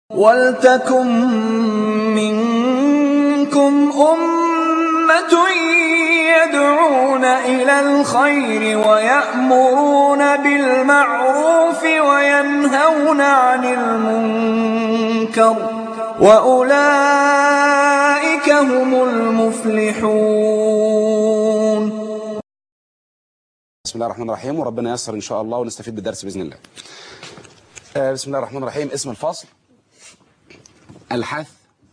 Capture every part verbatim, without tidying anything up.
وَلْتَكُن مِّنكُمْ أُمَّةٌ يَدْعُونَ إِلَى الْخَيْرِ وَيَأْمُرُونَ بِالْمَعْرُوفِ وَيَنْهَوْنَ عَنِ الْمُنكَرِ ۚ وَأُولَٰئِكَ هُمُ الْمُفْلِحُونَ. بسم الله الرحمن الرحيم، وربنا ييسر إن شاء الله ونستفيد بالدرس بإذن الله. آه بسم الله الرحمن الرحيم. اسم الفصل: الحث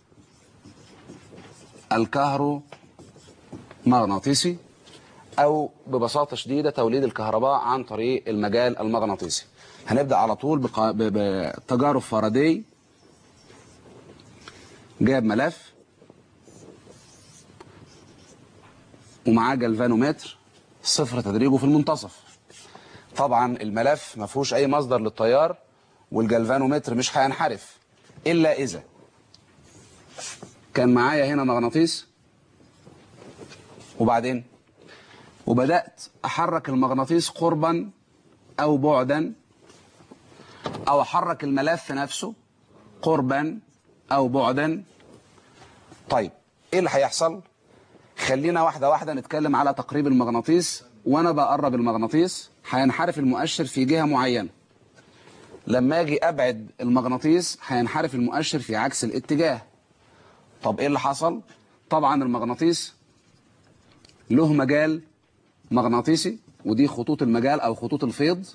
الكهرومغناطيسي، أو ببساطة شديدة توليد الكهرباء عن طريق المجال المغناطيسي. هنبدأ على طول بق... بتجارب فاراداي. جاب ملف ومعاه جلفانومتر صفر تدريجه في المنتصف. طبعا الملف ما فيهوش أي مصدر للتيار، والجلفانومتر مش هينحرف إلا إذا كان معايا هنا مغناطيس، وبعدين وبدأت أحرك المغناطيس قربا أو بعدا، أو أحرك الملف نفسه قربا أو بعدا. طيب إيه اللي هيحصل؟ خلينا واحدة واحدة نتكلم على تقريب المغناطيس. وأنا بقرب المغناطيس هينحرف المؤشر في جهة معينة. لما أجي أبعد المغناطيس هينحرف المؤشر في عكس الاتجاه. طب إيه اللي حصل؟ طبعا المغناطيس له مجال مغناطيسي، ودي خطوط المجال أو خطوط الفيض.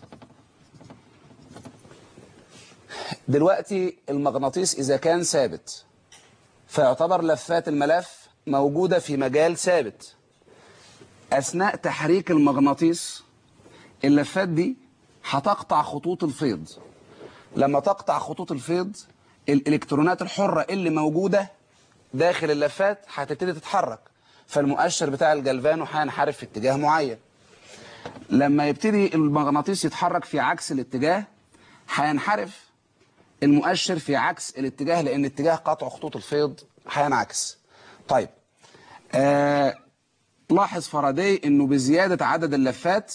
دلوقتي المغناطيس إذا كان ثابت فيعتبر لفات الملف موجودة في مجال ثابت. أثناء تحريك المغناطيس اللفات دي هتقطع خطوط الفيض. لما تقطع خطوط الفيض، الإلكترونات الحرة اللي موجودة داخل اللفات هتبتدي تتحرك، فالمؤشر بتاع الجلفانو هينحرف في اتجاه معين. لما يبتدي المغناطيس يتحرك في عكس الاتجاه هينحرف المؤشر في عكس الاتجاه، لأن اتجاه قطع خطوط الفيض هينعكس. طيب آه لاحظ فاراداي انه بزيادة عدد اللفات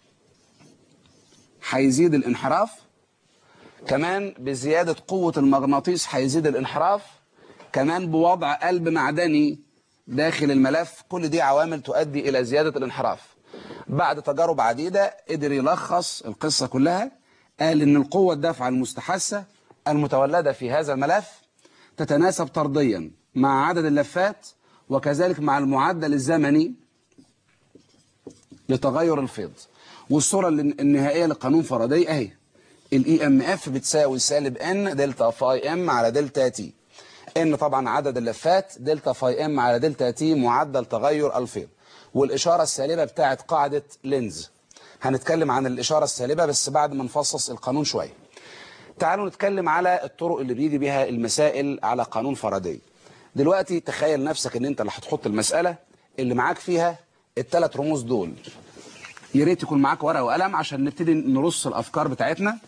هيزيد الانحراف، كمان بزيادة قوة المغناطيس هيزيد الانحراف، كمان بوضع قلب معدني داخل الملف. كل دي عوامل تؤدي إلى زيادة الانحراف. بعد تجارب عديدة قدر يلخص القصة كلها. قال إن القوة الدافعة المستحثة المتولدة في هذا الملف تتناسب طرديا مع عدد اللفات، وكذلك مع المعدل الزمني لتغير الفيض. والصورة النهائية لقانون فاراداي اهي. الاي ام اف بتساوي سالب ان دلتا فاي ام على دلتا تي. ان طبعا عدد اللفات، دلتا فاي ام على دلتا تي معدل تغير الفيض. والاشارة السالبة بتاعت قاعدة لينز. هنتكلم عن الاشارة السالبة بس بعد ما نفصص القانون شوية. تعالوا نتكلم على الطرق اللي بيجي بيها المسائل على قانون فاراداي. دلوقتي تخيل نفسك ان انت اللي هتحط المسألة اللي معاك فيها الثلاث رموز دول. يا ريت يكون معاك ورقة وقلم عشان نبتدي نرص الافكار بتاعتنا.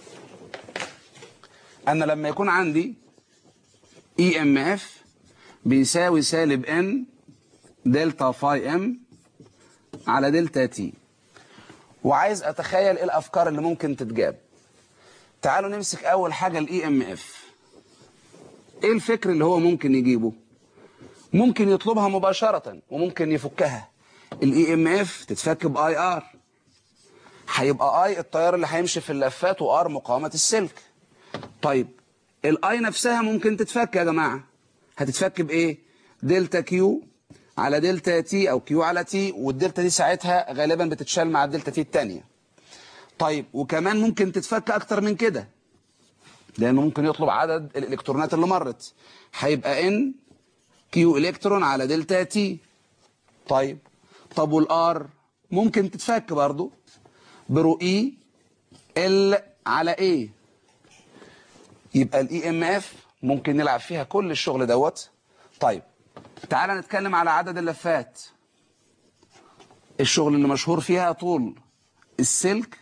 انا لما يكون عندي اي ام اف بيساوي سالب ان دلتا فاي ام على دلتا تي، وعايز اتخيل ايه الافكار اللي ممكن تتجاب. تعالوا نمسك اول حاجة الاي ام اف. ايه الفكر اللي هو ممكن يجيبه؟ ممكن يطلبها مباشرة وممكن يفكها. الاي ام اف تتفك باي ار، هيبقى اي التيار اللي هيمشي في اللفات، وار مقاومة السلك. طيب الاي نفسها ممكن تتفك يا جماعة. هتتفك بايه؟ دلتا كيو على دلتا تي، او كيو على تي، والدلتا دي ساعتها غالبا بتتشال مع الدلتا تي التانية. طيب وكمان ممكن تتفك اكتر من كده، لانه ممكن يطلب عدد الالكترونات اللي مرت. هيبقى ان كيو الكترون على دلتا تي. طيب طب والار ممكن تتفك برضو برو اي ال على ايه. يبقى الاي ام اف ممكن نلعب فيها كل الشغل دوت. طيب تعالى نتكلم على عدد اللفات. الشغل اللي مشهور فيها طول السلك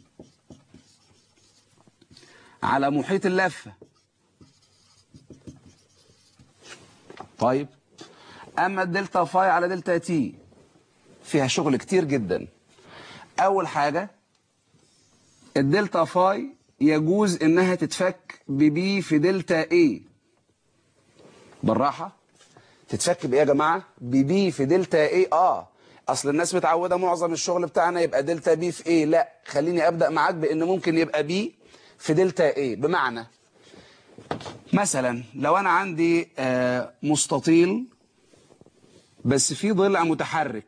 على محيط اللفة. طيب اما الدلتا فاي على دلتا تي فيها شغل كتير جدا. اول حاجة الدلتا فاي يجوز انها تتفك ببي في دلتا A. بالراحة، تتفك بإيه يا جماعة؟ ببي في دلتا A. آه أصل الناس متعودة معظم الشغل بتاعنا يبقى دلتا B في A. لا، خليني أبدأ معاك بإن ممكن يبقى B في دلتا A. بمعنى مثلا لو أنا عندي آه مستطيل بس في ضلع متحرك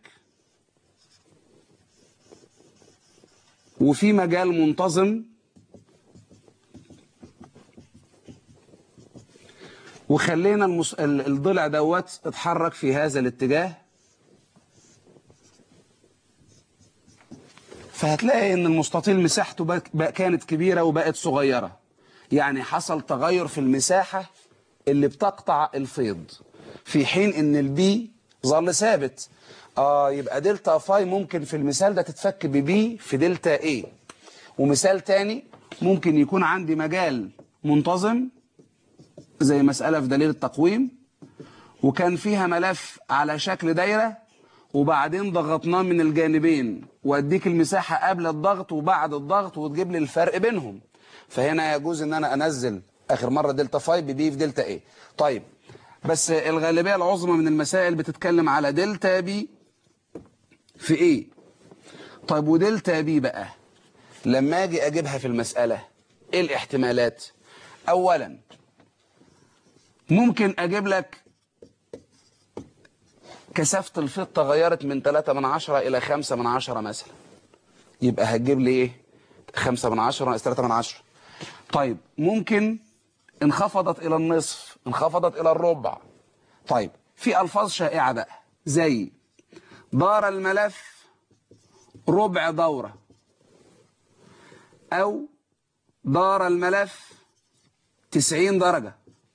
وفي مجال منتظم وخلينا المس... الضلع دوت اتحرك في هذا الاتجاه، فهتلاقي ان المستطيل مساحته بقى كانت كبيرة وبقت صغيرة، يعني حصل تغير في المساحة اللي بتقطع الفيض، في حين ان البي ظل ثابت. اه يبقى دلتا فاي ممكن في المثال ده تتفك ببي في دلتا اي. ومثال تاني ممكن يكون عندي مجال منتظم زي مسألة في دليل التقويم وكان فيها ملف على شكل دايرة وبعدين ضغطناه من الجانبين، واديك المساحة قبل الضغط وبعد الضغط وتجيب لي الفرق بينهم. فهنا يجوز ان انا انزل اخر مرة دلتا فاي ببي في دلتا اي. طيب بس الغالبية العظمى من المسائل بتتكلم على دلتا بي في ايه. طيب ودلتا بي بقى لما اجي اجيبها في المسألة ايه الاحتمالات؟ اولا ممكن اجيب لك كثافة الفيض تغيرت من ثلاثة من عشرة الى خمسة من عشرة مثلا، يبقى هتجيب لي ايه؟ خمسة من عشرة ناقص ثلاثة من عشرة. طيب ممكن انخفضت الى النصف، انخفضت الى الربع. طيب في الفاظ شائعة بقى زي دار الملف ربع دورة، او دار الملف تسعين درجة،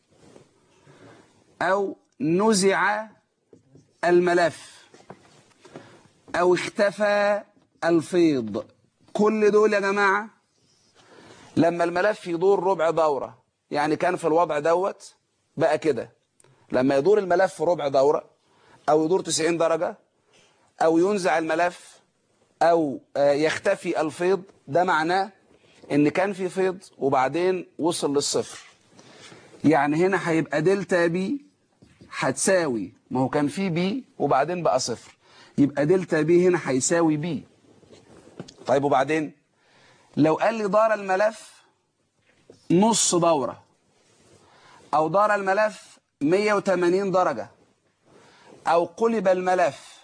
او نزع الملف، او اختفى الفيض. كل دول يا جماعة لما الملف يدور ربع دورة، يعني كان في الوضع دوت بقى كده، لما يدور الملف ربع دورة او يدور تسعين درجة او ينزع الملف او يختفي الفيض، ده معناه ان كان في فيض وبعدين وصل للصفر. يعني هنا هيبقى دلتا بي هتساوي، ما هو كان في بي وبعدين بقى صفر، يبقى دلتا بي هنا هيساوي بي. طيب وبعدين لو قال لي دار الملف نص دورة او دار الملف مية وتمانين درجة او قلب الملف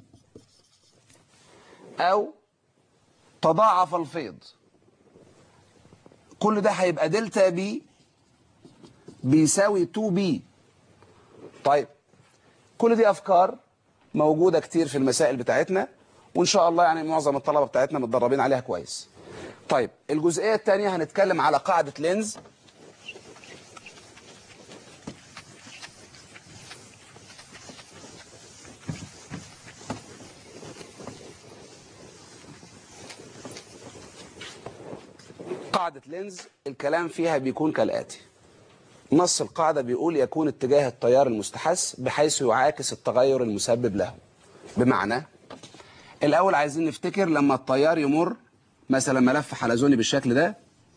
او تضاعف الفيض، كل ده هيبقى دلتا بي بيساوي اتنين بي. طيب كل دي افكار موجودة كتير في المسائل بتاعتنا، وان شاء الله يعني معظم الطلبة بتاعتنا متدربين عليها كويس. طيب الجزئية الثانية هنتكلم على قاعدة لينز. قاعدة لينز الكلام فيها بيكون كالآتي. نص القاعدة بيقول يكون اتجاه التيار المستحث بحيث يعاكس التغير المسبب له. بمعنى الأول عايزين نفتكر لما التيار يمر مثلا ملف حلزوني بالشكل ده،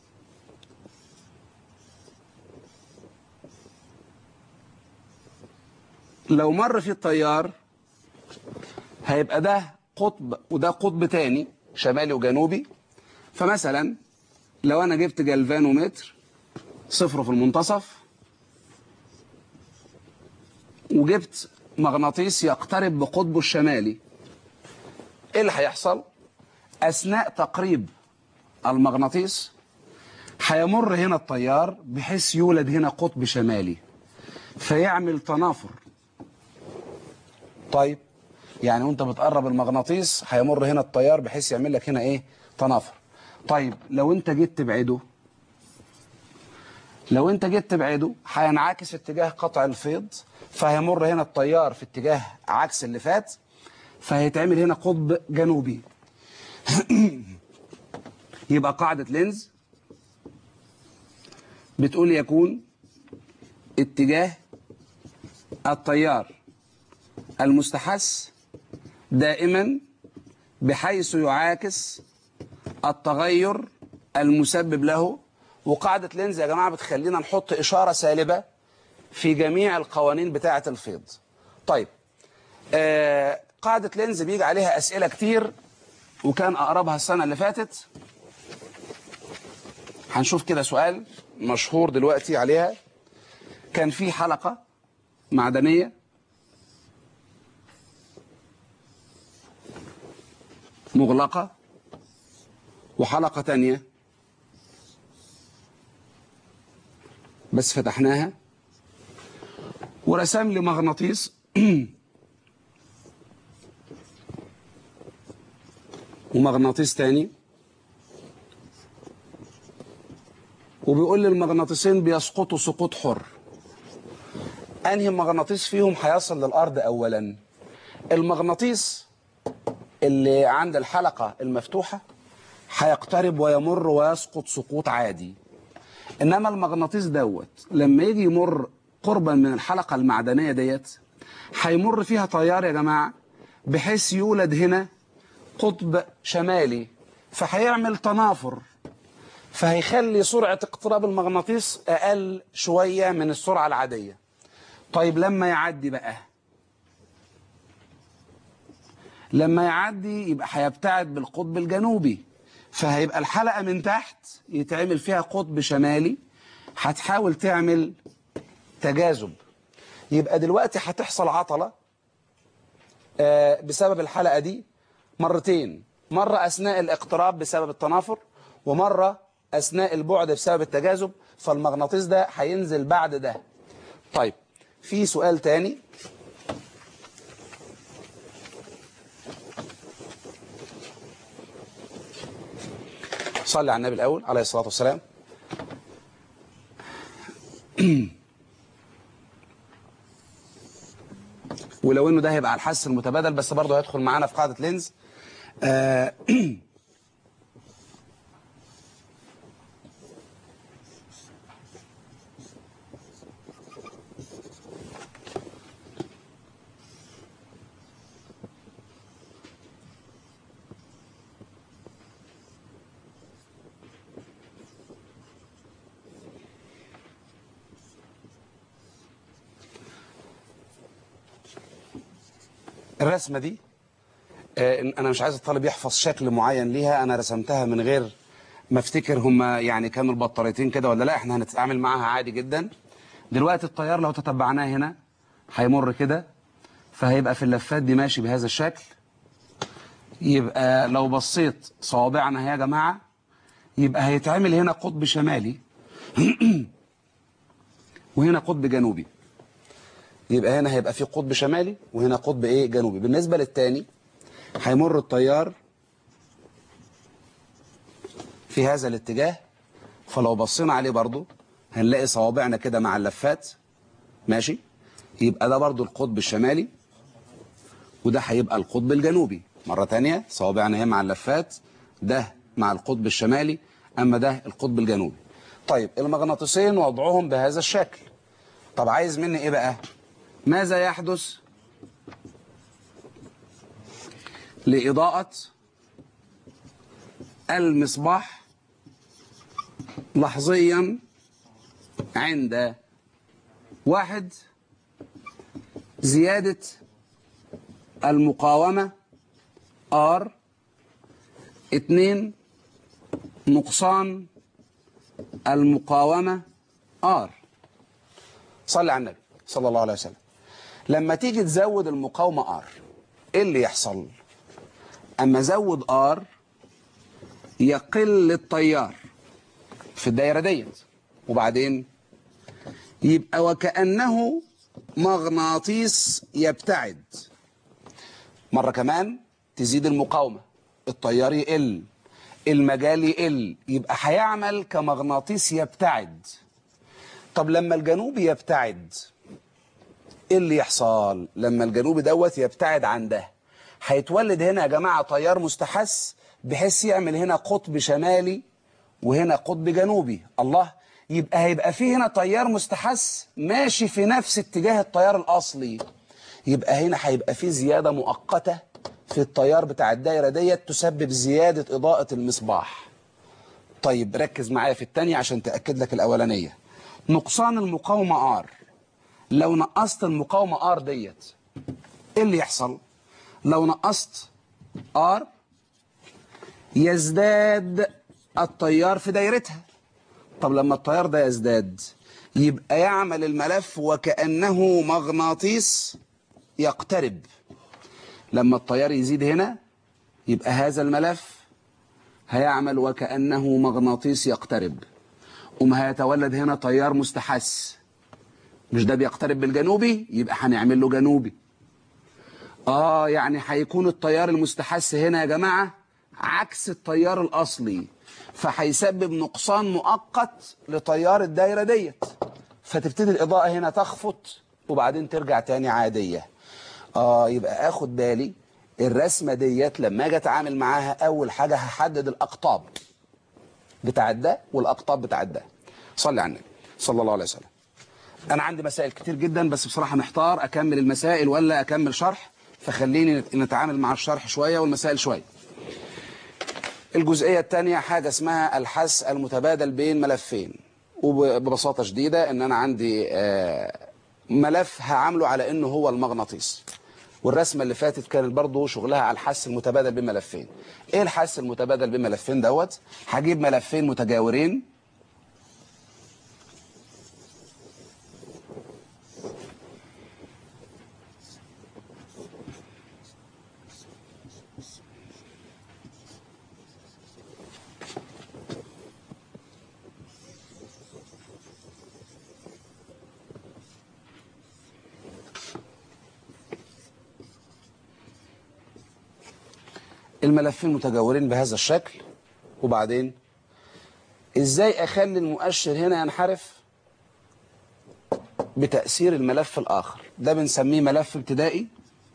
لو مر في التيار هيبقى ده قطب وده قطب تاني شمالي وجنوبي. فمثلا لو أنا جبت جلفانومتر صفر في المنتصف وجبت مغناطيس يقترب بقطبه الشمالي، ايه اللي هيحصل؟ اثناء تقريب المغناطيس هيمر هنا التيار بحيث يولد هنا قطب شمالي فيعمل تنافر. طيب يعني وانت بتقرب المغناطيس هيمر هنا التيار بحيث يعمل لك هنا ايه؟ تنافر. طيب لو انت جيت تبعده، لو انت جيت تبعده هينعكس اتجاه قطع الفيض، فهيمر هنا التيار في اتجاه عكس اللي فات، فهيتعمل هنا قطب جنوبي. يبقى قاعدة لينز بتقول يكون اتجاه التيار المستحث دائما بحيث يعاكس التغير المسبب له، وقاعدة لينز يا جماعة بتخلينا نحط إشارة سالبة في جميع القوانين بتاعة الفيض. طيب آه قاعدة لينز بيجي عليها أسئلة كتير، وكان أقربها السنة اللي فاتت. هنشوف كده سؤال مشهور دلوقتي عليها. كان في حلقة معدنية مغلقة، وحلقة تانية بس فتحناها، ورسم لي مغناطيس ومغناطيس تاني، وبيقول لي المغناطيسين بيسقطوا سقوط حر. انهي مغناطيس فيهم هيصل للارض اولا؟ المغناطيس اللي عند الحلقة المفتوحة هيقترب ويمر ويسقط سقوط عادي، انما المغناطيس دوت لما يجي يمر قربا من الحلقة المعدنية ديت هيمر فيها تيار يا جماعة، بحيث يولد هنا قطب شمالي، فهيعمل تنافر، فهيخلي سرعة اقتراب المغناطيس اقل شوية من السرعة العادية. طيب لما يعدي بقى، لما يعدي يبقى هيبتعد بالقطب الجنوبي، فهيبقى الحلقة من تحت يتعمل فيها قطب شمالي، هتحاول تعمل تجاذب. يبقى دلوقتي هتحصل عطلة آه بسبب الحلقة دي مرتين، مرة أثناء الاقتراب بسبب التنافر، ومرة أثناء البعد بسبب التجاذب، فالمغناطيس ده هينزل بعد ده. طيب في سؤال تاني. صلي على النبي الأول عليه الصلاة والسلام. ولو انه ده هيبقى على الحس المتبادل، بس برضه هيدخل معانا في قاعدة لينز. آه الرسمة دي آه انا مش عايز الطالب يحفظ شكل معين ليها، انا رسمتها من غير ما افتكر هما يعني كانوا البطاريتين كده ولا لا. احنا هنتعامل معاها عادي جدا. دلوقتي التيار لو تتبعناه هنا هيمر كده، فهيبقى في اللفات دي ماشي بهذا الشكل. يبقى لو بصيت صوابعنا اهي يا جماعة، يبقى هيتعمل هنا قطب شمالي وهنا قطب جنوبي. يبقى هنا هيبقى في قطب شمالي وهنا قطب ايه جنوبي. بالنسبة للتاني هيمر التيار في هذا الاتجاه، فلو بصينا عليه برضو هنلاقي صوابعنا كده مع اللفات ماشي. يبقى ده برضو القطب الشمالي وده هيبقى القطب الجنوبي. مرة تانية صوابعنا هي مع اللفات، ده مع القطب الشمالي، اما ده القطب الجنوبي. طيب المغناطيسين وضعهم بهذا الشكل. طب عايز مني ايه بقى؟ ماذا يحدث لإضاءة المصباح لحظيا عند واحد زيادة المقاومة R، اتنين نقصان المقاومة R. صلي على النبي صلى الله عليه وسلم. لما تيجي تزود المقاومة R ايه اللي يحصل؟ اما زود R يقل التيار في الدايرة ديت، وبعدين يبقى وكأنه مغناطيس يبتعد. مرة كمان تزيد المقاومة، التيار يقل، المجال يقل، يبقى هيعمل كمغناطيس يبتعد. طب لما الجنوبي يبتعد ايه اللي يحصل؟ لما الجنوبي دوت يبتعد عن ده هيتولد هنا يا جماعة تيار مستحث، بحيث يعمل هنا قطب شمالي وهنا قطب جنوبي. الله، يبقى هيبقى فيه هنا تيار مستحث ماشي في نفس اتجاه التيار الأصلي. يبقى هنا هيبقى فيه زيادة مؤقتة في التيار بتاع الدايرة ديت تسبب زيادة إضاءة المصباح. طيب ركز معايا في الثانيه عشان تاكد لك الاولانيه. نقصان المقاومه ار، لو نقصت المقاومه ار ديت ايه اللي يحصل؟ لو نقصت ار يزداد التيار في دايرتها. طب لما التيار ده يزداد يبقى يعمل الملف وكأنه مغناطيس يقترب. لما التيار يزيد هنا يبقى هذا الملف هيعمل وكأنه مغناطيس يقترب، وما هيتولد هنا تيار مستحث. مش ده بيقترب بالجنوبي؟ يبقى هنعمل له جنوبي. اه يعني هيكون التيار المستحث هنا يا جماعة عكس التيار الأصلي، فهيسبب نقصان مؤقت لتيار الدايرة ديت، فتبتدي الإضاءة هنا تخفت وبعدين ترجع تاني عادية. اه يبقى اخد بالي الرسمة ديت لما اجي اتعامل معاها اول حاجة هحدد الاقطاب بتاع ده والاقطاب بتاع ده. صلي على النبي صلى الله عليه وسلم. انا عندي مسائل كتير جدا بس بصراحة محتار اكمل المسائل ولا اكمل شرح، فخليني نتعامل مع الشرح شوية والمسائل شوية. الجزئية الثانية حاجة اسمها الحث المتبادل بين ملفين، وببساطة شديدة ان انا عندي ملف هعامله على انه هو المغناطيس، والرسمة اللي فاتت كانت برضو شغلها على الحث المتبادل بين ملفين. ايه الحث المتبادل بين ملفين دوت؟ هجيب ملفين متجاورين الملفين متجاورين بهذا الشكل، وبعدين ازاي اخلي المؤشر هنا ينحرف بتأثير الملف الآخر؟ ده بنسميه ملف ابتدائي،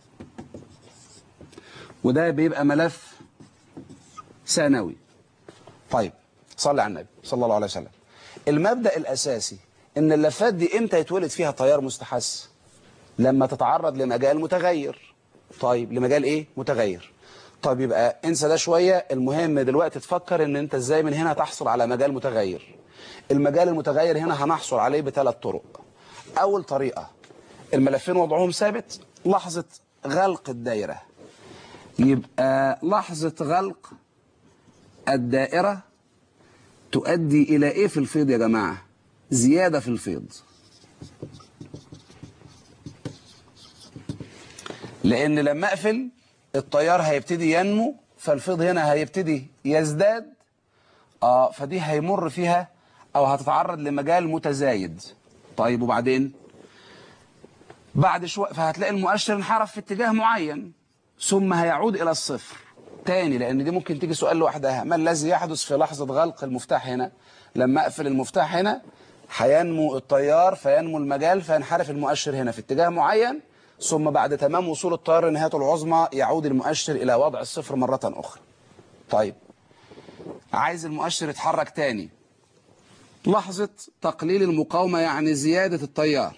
وده بيبقى ملف ثانوي. طيب صلي على النبي صلى الله عليه وسلم. المبدأ الأساسي إن اللفات دي إمتى يتولد فيها تيار مستحث؟ لما تتعرض لمجال متغير. طيب لمجال إيه؟ متغير. طيب يبقى انسى ده شوية، المهم دلوقتي تفكر إن أنت إزاي من هنا تحصل على مجال متغير. المجال المتغير هنا هنحصل عليه بثلاث طرق. أول طريقة الملفين وضعهم ثابت لحظة غلق الدائرة، يبقى لحظة غلق الدائرة تؤدي إلى إيه في الفيض يا جماعة؟ زيادة في الفيض، لأن لما أقفل التيار هيبتدي ينمو، فالفيض هنا هيبتدي يزداد، آه فدي هيمر فيها أو هتتعرض لمجال متزايد. طيب وبعدين بعد شوية فهتلاقي المؤشر انحرف في اتجاه معين ثم هيعود إلى الصفر تاني، لأن دي ممكن تيجي سؤال لوحدها. ما الذي يحدث في لحظة غلق المفتاح هنا؟ لما أقفل المفتاح هنا هينمو التيار فينمو المجال فينحرف المؤشر هنا في اتجاه معين، ثم بعد تمام وصول التيار لنهايته العظمى يعود المؤشر إلى وضع الصفر مرة أخرى. طيب عايز المؤشر يتحرك تاني، لحظة تقليل المقاومة يعني زيادة التيار.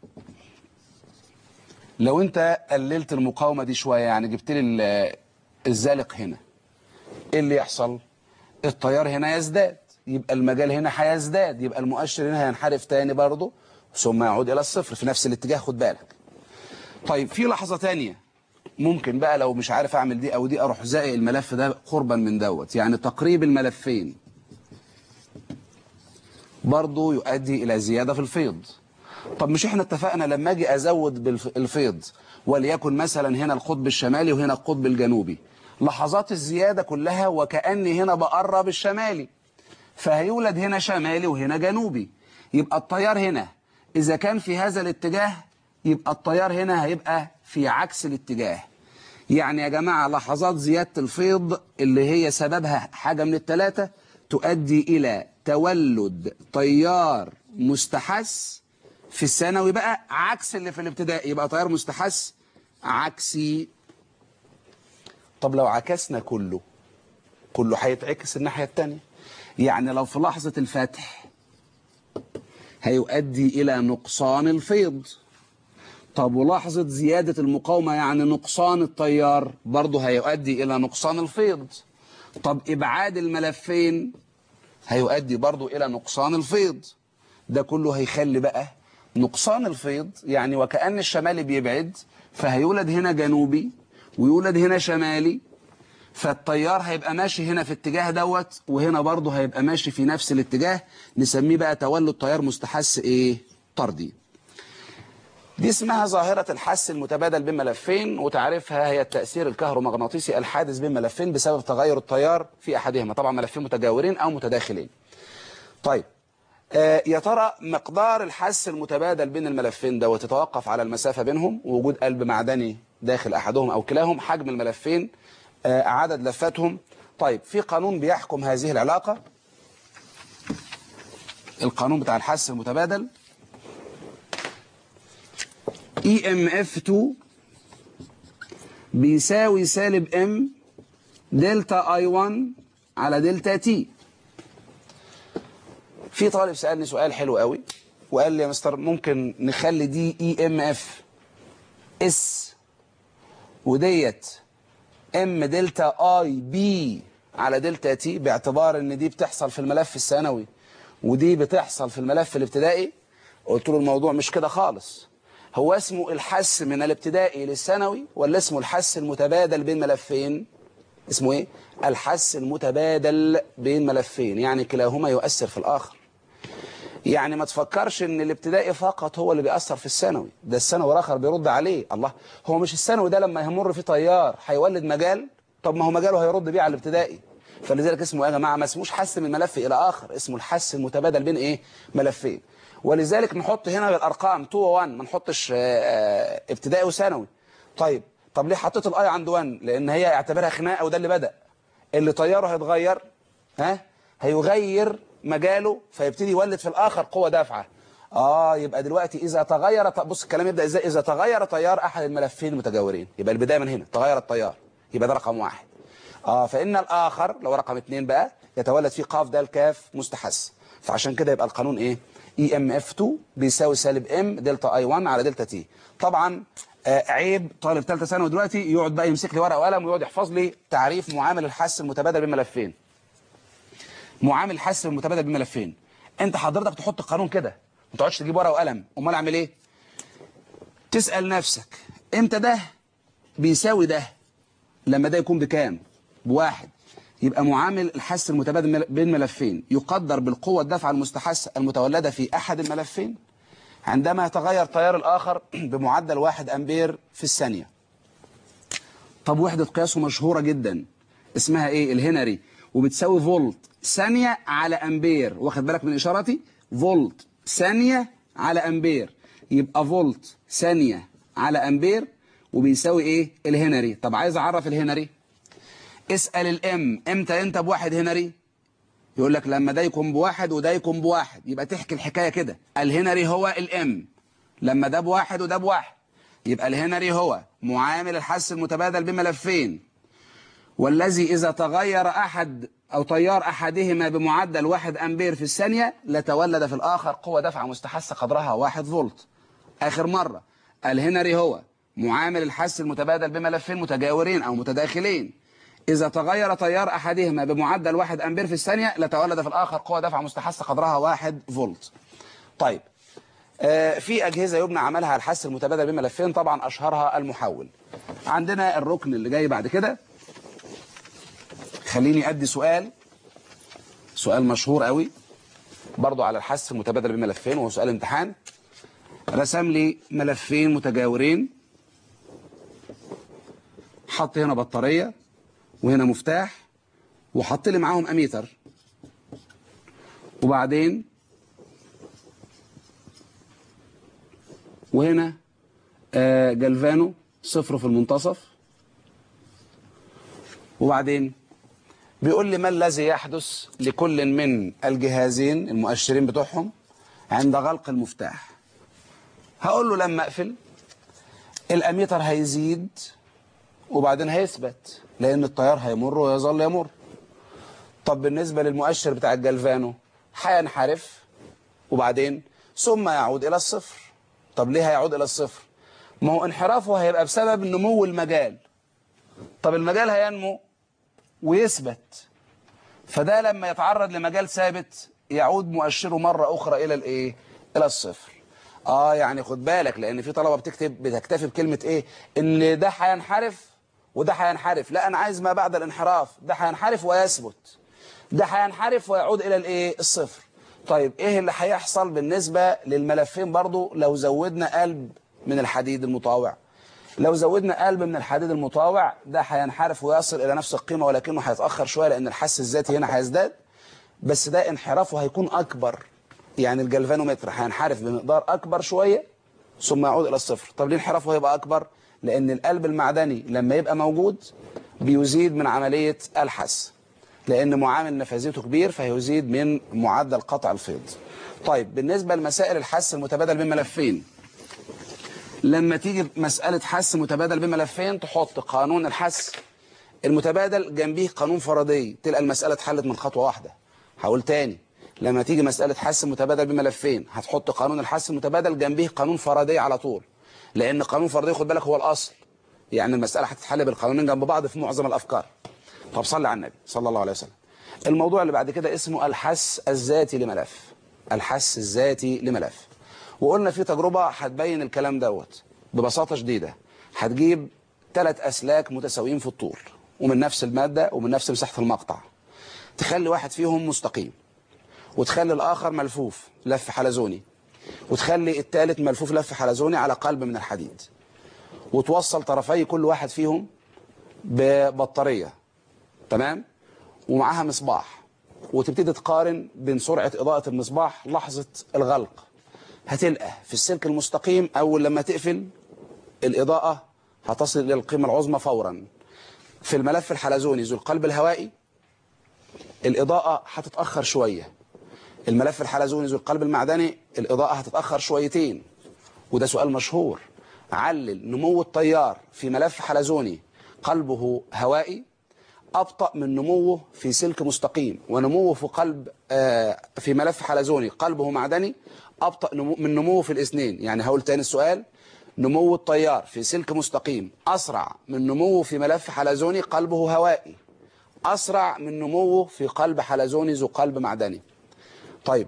لو انت قللت المقاومة دي شوية يعني جبت لي الزالق هنا، ايه اللي يحصل؟ التيار هنا يزداد، يبقى المجال هنا هيزداد، يبقى المؤشر هنا هينحرف تاني برضه ثم يعود الى الصفر في نفس الاتجاه، خد بالك. طيب في لحظة تانية ممكن بقى لو مش عارف اعمل دي او دي اروح زائق الملف ده قربا من دوت، يعني تقريب الملفين برضه يؤدي الى زيادة في الفيض. طب مش احنا اتفقنا لما اجي ازود بالفيض وليكن مثلا هنا القطب الشمالي وهنا القطب الجنوبي، لحظات الزيادة كلها وكأني هنا بقرب الشمالي، فهيولد هنا شمالي وهنا جنوبي، يبقى التيار هنا إذا كان في هذا الاتجاه يبقى التيار هنا هيبقى في عكس الاتجاه. يعني يا جماعة لحظات زيادة الفيض اللي هي سببها حاجة من الثلاثة تؤدي إلى تولد تيار مستحث في الثانوي بقى عكس اللي في الابتدائي، يبقى تيار مستحث عكسي. طب لو عكسنا كله كله هيتعكس الناحية التانية، يعني لو في لحظة الفتح هيؤدي إلى نقصان الفيض. طب ولحظة زيادة المقاومة يعني نقصان التيار برضه هيؤدي إلى نقصان الفيض. طب إبعاد الملفين هيؤدي برضو إلى نقصان الفيض. ده كله هيخلي بقى نقصان الفيض، يعني وكأن الشمالي بيبعد، فهيولد هنا جنوبي ويولد هنا شمالي، فالتيار هيبقى ماشي هنا في اتجاه دوت، وهنا برضه هيبقى ماشي في نفس الاتجاه. نسميه بقى تولد تيار مستحث ايه؟ طردي. دي اسمها ظاهرة الحث المتبادل بين ملفين، وتعرفها هي التأثير الكهرومغناطيسي الحادث بين ملفين بسبب تغير التيار في أحدهما، طبعا ملفين متجاورين أو متداخلين. طيب آه يا ترى مقدار الحث المتبادل بين الملفين ده وتتوقف على المسافة بينهم، ووجود قلب معدني داخل أحدهم أو كلاهم، حجم الملفين، آه عدد لفاتهم. طيب في قانون بيحكم هذه العلاقة، القانون بتاع الحث المتبادل إي إم إف اتنين بيساوي سالب ام دلتا اي واحد على دلتا تي. في طالب سألني سؤال حلو قوي وقال لي يا مستر ممكن نخلي دي اي ام اف اس وديت ام دلتا اي بي على دلتا تي، باعتبار ان دي بتحصل في الملف الثانوي ودي بتحصل في الملف الابتدائي. قلت له الموضوع مش كده خالص، هو اسمه الحث من الابتدائي للثانوي ولا اسمه الحث المتبادل بين ملفين؟ اسمه ايه؟ الحث المتبادل بين ملفين، يعني كلاهما يؤثر في الآخر. يعني ما تفكرش ان الابتدائي فقط هو اللي بيأثر في الثانوي، ده الثانوي الآخر بيرد عليه. الله، هو مش الثانوي ده لما يمر فيه تيار هيولد مجال؟ طب ما هو مجاله هيرد بيه على الابتدائي. فلذلك اسمه يا جماعة ما اسموش حث من ملف إلى آخر، اسمه الحث المتبادل بين ايه؟ ملفين. ولذلك نحط هنا بالأرقام اتنين و واحد، ما نحطش ابتدائي وثانوي. طيب طب ليه حطيت الاي عند واحد؟ لان هي اعتبرها خناقه، وده اللي بدأ اللي طياره هيتغير، ها هيغير مجاله فيبتدي يولد في الآخر قوة دافعة. اه يبقى دلوقتي اذا تغير، بص الكلام يبدأ ازاي، اذا تغير تيار احد الملفين المتجاورين، يبقى البداية من هنا تغير التيار، يبقى ده رقم واحد. اه فإن الآخر لو رقم اتنين بقى يتولد فيه قاف دال كاف مستحث. فعشان كده يبقى القانون ايه؟ اي ام اف اتنين بيساوي سالب ام دلتا اي واحد على دلتا تي. طبعا آه عيب طالب ثالثه ثانوي دلوقتي يقعد بقى يمسك لي ورقه وقلم ويقعد يحفظ لي تعريف معامل الحث المتبادل بين ملفين. معامل الحث المتبادل بين ملفين، انت حضرتك تحط القانون كده ما تقعدش تجيب ورقه وقلم. امال اعمل ايه؟ تسال نفسك امتى ده بيساوي ده؟ لما ده يكون بكام؟ بواحد. يبقى معامل الحث المتبادل بين ملفين يقدر بالقوة الدافعة المستحثة المتولدة في أحد الملفين عندما يتغير تيار الآخر بمعدل واحد أمبير في الثانية. طب وحدة قياسه مشهورة جدا اسمها إيه؟ الهنري، وبتساوي فولت ثانية على أمبير. واخد بالك من إشارتي؟ فولت ثانية على أمبير، يبقى فولت ثانية على أمبير وبيساوي إيه؟ الهنري. طب عايز أعرف الهنري، اسأل الام امتى انت بواحد هنري؟ يقول لك لما ده يكون بواحد وده يكون بواحد. يبقى تحكي الحكاية كده، الهنري هو الام لما ده بواحد وده بواحد. يبقى الهنري هو معامل الحث المتبادل بين ملفين، والذي إذا تغير أحد أو تيار أحدهما بمعدل واحد أمبير في الثانية لتولد في الآخر قوة دفعة مستحثة قدرها واحد فولت. آخر مرة، الهنري هو معامل الحث المتبادل بين ملفين متجاورين أو متداخلين، إذا تغير تيار أحدهما بمعدل واحد أمبير في الثانية لتولد في الآخر قوة دفعة مستحثة قدرها واحد فولت. طيب آه في أجهزة يبنى عملها الحث المتبادل بين ملفين، طبعا أشهرها المحول. عندنا الركن اللي جاي بعد كده، خليني أدي سؤال سؤال مشهور قوي برضو على الحث المتبادل بين ملفين، وهو سؤال امتحان. رسم لي ملفين متجاورين، حط هنا بطارية وهنا مفتاح، وحط لي معاهم اميتر، وبعدين وهنا آه جلفانو صفر في المنتصف. وبعدين بيقول لي ما الذي يحدث لكل من الجهازين المؤشرين بتوعهم عند غلق المفتاح؟ هقول له لما اقفل الاميتر هيزيد وبعدين هيثبت لان التيار هيمر ويظل يمر. طب بالنسبة للمؤشر بتاع الجلفانو هينحرف وبعدين ثم يعود الى الصفر. طب ليه هيعود الى الصفر؟ ما هو انحرافه هيبقى بسبب نمو المجال. طب المجال هينمو ويثبت، فده لما يتعرض لمجال ثابت يعود مؤشره مرة أخرى إلى الإيه؟ إلى الصفر. آه يعني خد بالك، لأن في طلبة بتكتب بتكتفي بكلمة إيه؟ إن ده هينحرف وده هينحرف. لا، أنا عايز ما بعد الانحراف. ده هينحرف ويثبت، ده هينحرف ويعود إلى الإيه؟ الصفر. طيب إيه اللي هيحصل بالنسبة للملفين برضو لو زودنا قلب من الحديد المطاوع؟ لو زودنا قلب من الحديد المطاوع ده هينحرف ويصل إلى نفس القيمة، ولكنه هيتأخر شوية لأن الحس الذاتي هنا هيزداد، بس ده انحرافه هيكون أكبر. يعني الجلفانومتر هينحرف بمقدار أكبر شوية ثم يعود إلى الصفر. طب ليه انحرافه هيبقى أكبر؟ لأن القلب المعدني لما يبقى موجود بيزيد من عملية الحس، لأن معامل نفاذيته كبير فهيزيد من معدل قطع الفيض. طيب بالنسبة لمسائل الحس المتبادل بين ملفين، لما تيجي مسألة حس متبادل بين ملفين تحط قانون الحس المتبادل جنبيه قانون فاراداي، تلقى المسألة اتحلت من خطوة واحدة. هقول تاني، لما تيجي مسألة حس متبادل بين ملفين هتحط قانون الحس المتبادل جنبيه قانون فاراداي على طول، لأن قانون فاراداي خد بالك هو الأصل. يعني المسألة هتتحل بالقانونين جنب بعض في معظم الأفكار. طب صلي على النبي صلى الله عليه وسلم. الموضوع اللي بعد كده اسمه الحس الذاتي لملف. الحس الذاتي لملف، وقلنا في تجربة هتبين الكلام دوت ببساطة شديدة. هتجيب ثلاث أسلاك متساويين في الطول ومن نفس المادة ومن نفس مساحة المقطع، تخلي واحد فيهم مستقيم وتخلي الآخر ملفوف لف حلزوني وتخلي الثالث ملفوف لف حلزوني على قلب من الحديد، وتوصل طرفي كل واحد فيهم ببطارية، تمام، ومعاها مصباح، وتبتدي تقارن بين سرعة إضاءة المصباح لحظة الغلق. هتلقى في السلك المستقيم أول لما تقفل الإضاءة هتصل إلى القيمة العظمى فورا. في الملف الحلزوني ذو القلب الهوائي الإضاءة هتتأخر شوية. الملف الحلزوني ذو القلب المعدني الإضاءة هتتأخر شويتين. وده سؤال مشهور، علل نمو التيار في ملف حلزوني قلبه هوائي أبطأ من نموه في سلك مستقيم، ونموه في قلب آه في ملف حلزوني قلبه معدني أبطأ نمو من نموه في الاثنين. يعني هقول تاني السؤال، نمو التيار في سلك مستقيم أسرع من نموه في ملف حلزوني قلبه هوائي، أسرع من نموه في قلب حلزوني ذو قلب معدني. طيب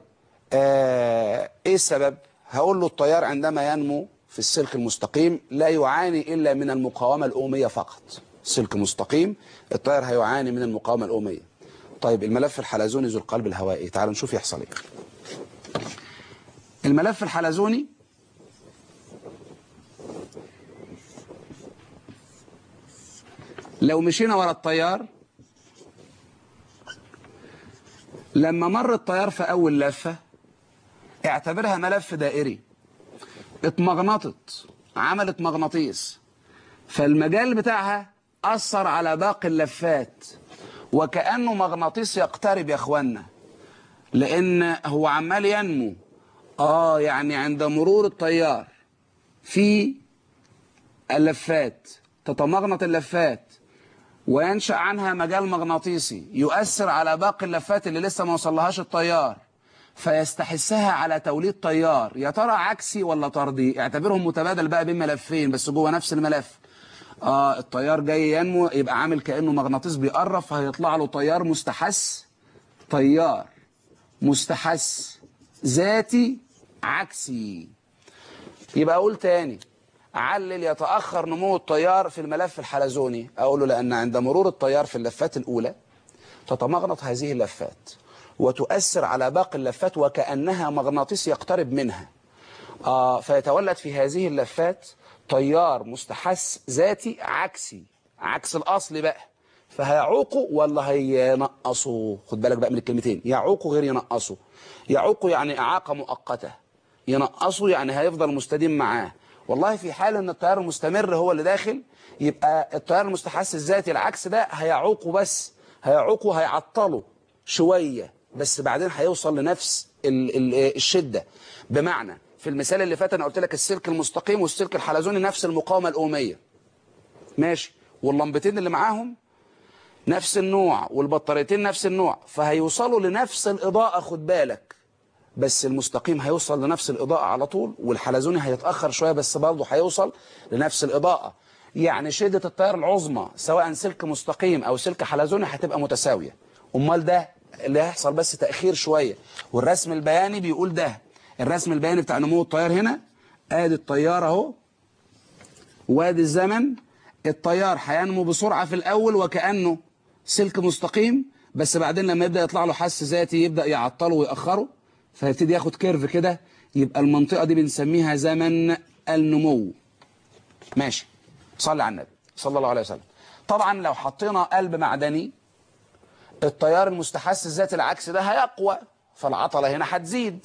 آه إيه السبب؟ هقول له التيار عندما ينمو في السلك المستقيم لا يعاني إلا من المقاومة الأومية فقط. سلك مستقيم التيار هيعاني من المقاومة الأومية. طيب الملف الحلزوني ذو القلب الهوائي، تعالوا نشوف يحصل ايه. الملف الحلزوني لو مشينا ورا التيار، لما مر التيار في أول لفة اعتبرها ملف دائري، اتمغنطت، عملت مغناطيس، فالمجال بتاعها أثر على باقي اللفات وكأنه مغناطيس يقترب يا اخوانا، لأن هو عمال ينمو. آه يعني عند مرور التيار في اللفات تتمغنط اللفات وينشأ عنها مجال مغناطيسي يؤثر على باقي اللفات اللي لسه ما وصلهاش التيار، فيستحسها على توليد تيار. يا ترى عكسي ولا طردي؟ اعتبرهم متبادل بقى بين ملفين بس جوه نفس الملف. اه التيار جاي ينمو يبقى عامل كأنه مغناطيس بيقرب، فهيطلع له تيار مستحث، تيار مستحث ذاتي عكسي. يبقى اقول تاني، علل يتأخر نمو التيار في الملف الحلزوني. اقول له لأن عند مرور التيار في اللفات الأولى تتمغنط هذه اللفات وتؤثر على باقي اللفات وكأنها مغناطيس يقترب منها، آه فيتولد في هذه اللفات تيار مستحث ذاتي عكسي، عكس الأصل بقى. فهيعوقوا ولا هينقصوا؟ خد بالك بقى من الكلمتين، يعوقوا غير ينقصوا. يعوقوا يعني إعاقة مؤقتة، ينقصوا يعني هيفضل مستديم معاه. والله في حال ان التيار المستمر هو اللي داخل يبقى التيار المستحث الذاتي العكس ده هيعوقه، بس هيعوقه هيعطله شوية بس بعدين هيوصل لنفس ال ال الشدة. بمعنى في المثال اللي فات انا قلت لك السلك المستقيم والسلك الحلزوني نفس المقاومة الأومية، ماشي، واللمبتين اللي معاهم نفس النوع والبطاريتين نفس النوع، فهيوصلوا لنفس الإضاءة. خد بالك، بس المستقيم هيوصل لنفس الإضاءة على طول، والحلزوني هيتأخر شوية بس برضه هيوصل لنفس الإضاءة. يعني شدة التيار العظمى سواء سلك مستقيم أو سلك حلزوني هتبقى متساوية، امال ده اللي هيحصل بس تأخير شوية، والرسم البياني بيقول ده. الرسم البياني بتاع نمو التيار هنا، ادي التيار اهو وادي الزمن. التيار هينمو بسرعة في الاول وكأنه سلك مستقيم، بس بعدين لما يبدأ يطلع له حس ذاتي يبدأ يعطله ويأخره، فيبتدي ياخد كيرف كده، يبقى المنطقة دي بنسميها زمن النمو. ماشي، صلي على النبي صلى الله عليه وسلم. طبعا لو حطينا قلب معدني، التيار المستحث الذاتي العكس ده هيقوى، فالعطلة هنا هتزيد.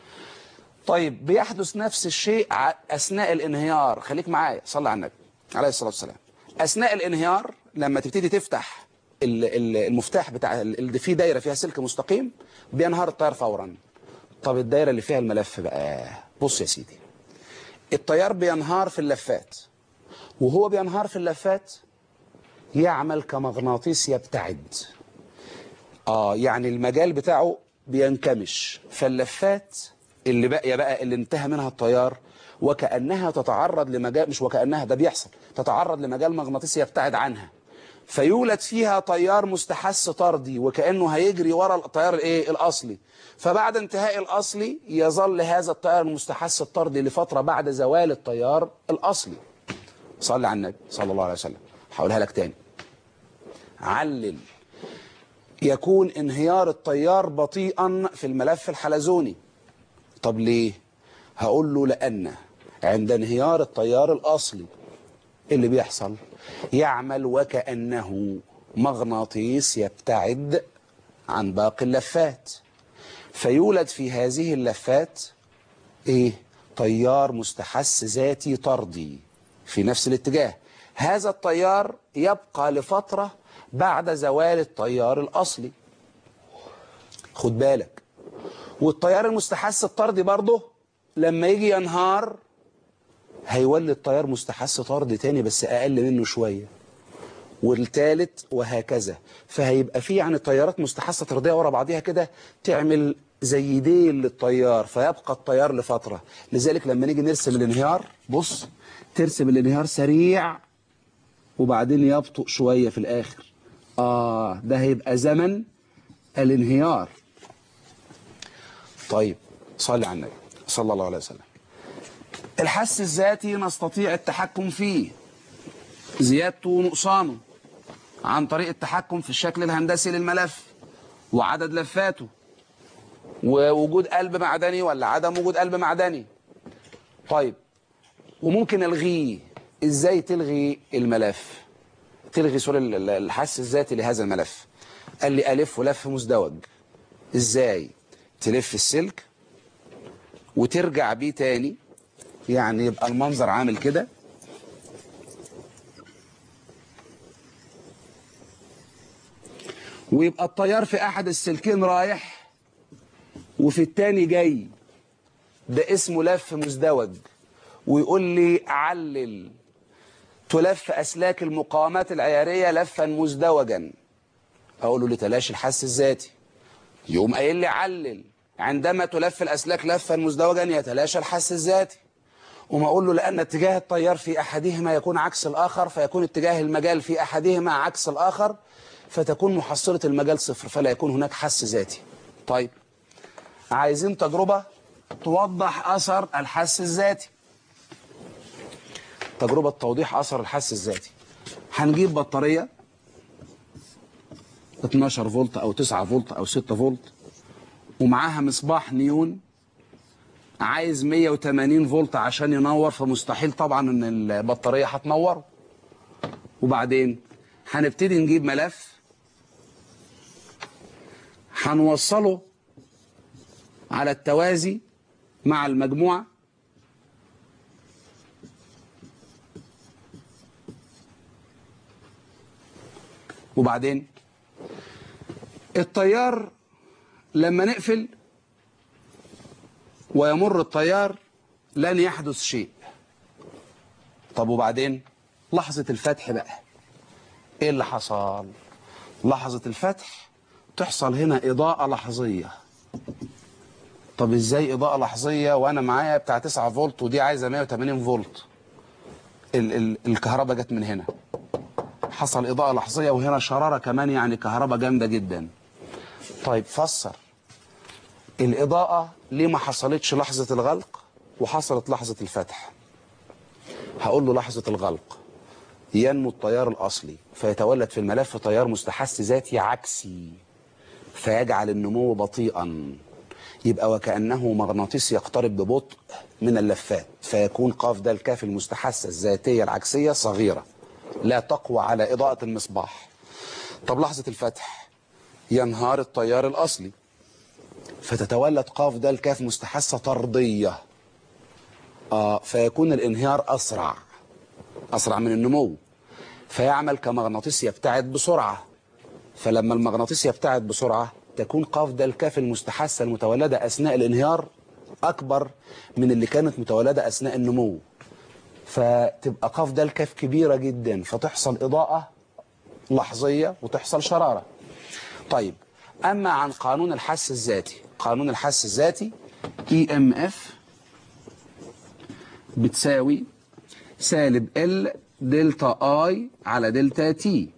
طيب بيحدث نفس الشيء أثناء الانهيار. خليك معايا، صلي على النبي عليه الصلاة والسلام. أثناء الانهيار لما تبتدي تفتح المفتاح بتاع اللي فيه دايرة فيها سلك مستقيم، بينهار التيار فورا. طب الدايرة اللي فيها الملف بقى، بص يا سيدي، التيار بينهار في اللفات، وهو بينهار في اللفات يعمل كمغناطيس يبتعد. آه يعني المجال بتاعه بينكمش، فاللفات اللي باقيه بقى اللي انتهى منها التيار وكأنها تتعرض لمجال، مش وكأنها، ده بيحصل، تتعرض لمجال مغناطيسي يبتعد عنها، فيولد فيها تيار مستحث طردي وكأنه هيجري ورا التيار الايه الاصلي. فبعد انتهاء الاصلي يظل هذا التيار المستحث الطردي لفترة بعد زوال التيار الاصلي. صلي على النبي صلى الله عليه وسلم. هقولها لك تاني، علل. يكون انهيار التيار بطيئا في الملف الحلزوني. طب ليه؟ هقول له لأن عند انهيار التيار الأصلي اللي بيحصل يعمل وكأنه مغناطيس يبتعد عن باقي اللفات، فيولد في هذه اللفات ايه؟ تيار مستحث ذاتي طردي في نفس الاتجاه. هذا التيار يبقى لفترة بعد زوال التيار الأصلي. خد بالك، والتيار المستحث الطردي برضه لما يجي ينهار هيولد تيار مستحث طردي تاني بس أقل منه شوية، والثالث وهكذا. فهيبقى في يعني تيارات مستحثة طردية ورا بعضيها كده تعمل زي ديل للتيار، فيبقى التيار لفترة. لذلك لما نيجي نرسم الانهيار، بص، ترسم الانهيار سريع وبعدين يبطئ شوية في الآخر. آه ده هيبقى زمن الانهيار. طيب صلي على النبي صلى الله عليه وسلم. الحس الذاتي نستطيع التحكم فيه، زيادته ونقصانه، عن طريق التحكم في الشكل الهندسي للملف وعدد لفاته ووجود قلب معدني ولا عدم وجود قلب معدني. طيب وممكن الغيه. ازاي تلغي الملف؟ تلغي سوري الحس الذاتي لهذا الملف. قال لي ألف لف مزدوج. ازاي؟ تلف السلك وترجع بيه تاني، يعني يبقى المنظر عامل كده، ويبقى التيار في احد السلكين رايح وفي التاني جاي، ده اسمه لف مزدوج. ويقول لي علل. تلف اسلاك المقاومات العيارية لفا مزدوجا. اقول له لتلاشي الحس الذاتي. يقوم قايل لي علل. عندما تلف الاسلاك لفا مزدوجا يتلاشى الحس الذاتي. وما اقول له لان اتجاه التيار في احدهما يكون عكس الاخر، فيكون اتجاه المجال في احدهما عكس الاخر، فتكون محصلة المجال صفر، فلا يكون هناك حس ذاتي. طيب عايزين تجربة توضح اثر الحس الذاتي. تجربة توضيح اثر الحس الذاتي. هنجيب بطارية اتناشر فولت او تسعة فولت او ستة فولت ومعاها مصباح نيون عايز مية وتمانين فولت عشان ينور، فمستحيل طبعا ان البطارية هتنوره. وبعدين هنبتدي نجيب ملف هنوصله على التوازي مع المجموعة، وبعدين التيار لما نقفل ويمر التيار لن يحدث شيء. طب وبعدين لحظة الفتح بقى ايه اللي حصل؟ لحظة الفتح تحصل هنا إضاءة لحظية. طب ازاي إضاءة لحظية وانا معايا بتاع تسعة فولت ودي عايزة مية وتمانين فولت؟ ال ال الكهرباء جت من هنا، حصل إضاءة لحظية وهنا شرارة كمان، يعني كهرباء جامدة جدا. طيب فسر الإضاءة ليه ما حصلتش لحظة الغلق وحصلت لحظة الفتح. هقول له لحظة الغلق ينمو التيار الأصلي فيتولد في الملف تيار مستحث ذاتي عكسي فيجعل النمو بطيئا، يبقى وكأنه مغناطيس يقترب ببطء من اللفات، فيكون قاف ده الكاف المستحثة الذاتية العكسية صغيرة لا تقوى على إضاءة المصباح. طب لحظة الفتح ينهار التيار الأصلي فتتولد قاف ده الكاف مستحثة طردية، آه فيكون الانهيار أسرع أسرع من النمو، فيعمل كمغناطيس يبتعد بسرعة، فلما المغناطيس يبتعد بسرعة تكون قاف ده الكاف المستحثة المتولدة أثناء الانهيار أكبر من اللي كانت متولدة أثناء النمو، فتبقى قاف ده الكاف كبيرة جدا فتحصل إضاءة لحظية وتحصل شرارة. طيب أما عن قانون الحث الذاتي، قانون الحث الذاتي إي إم إف بتساوي سالب ال دلتا اي على دلتا تي.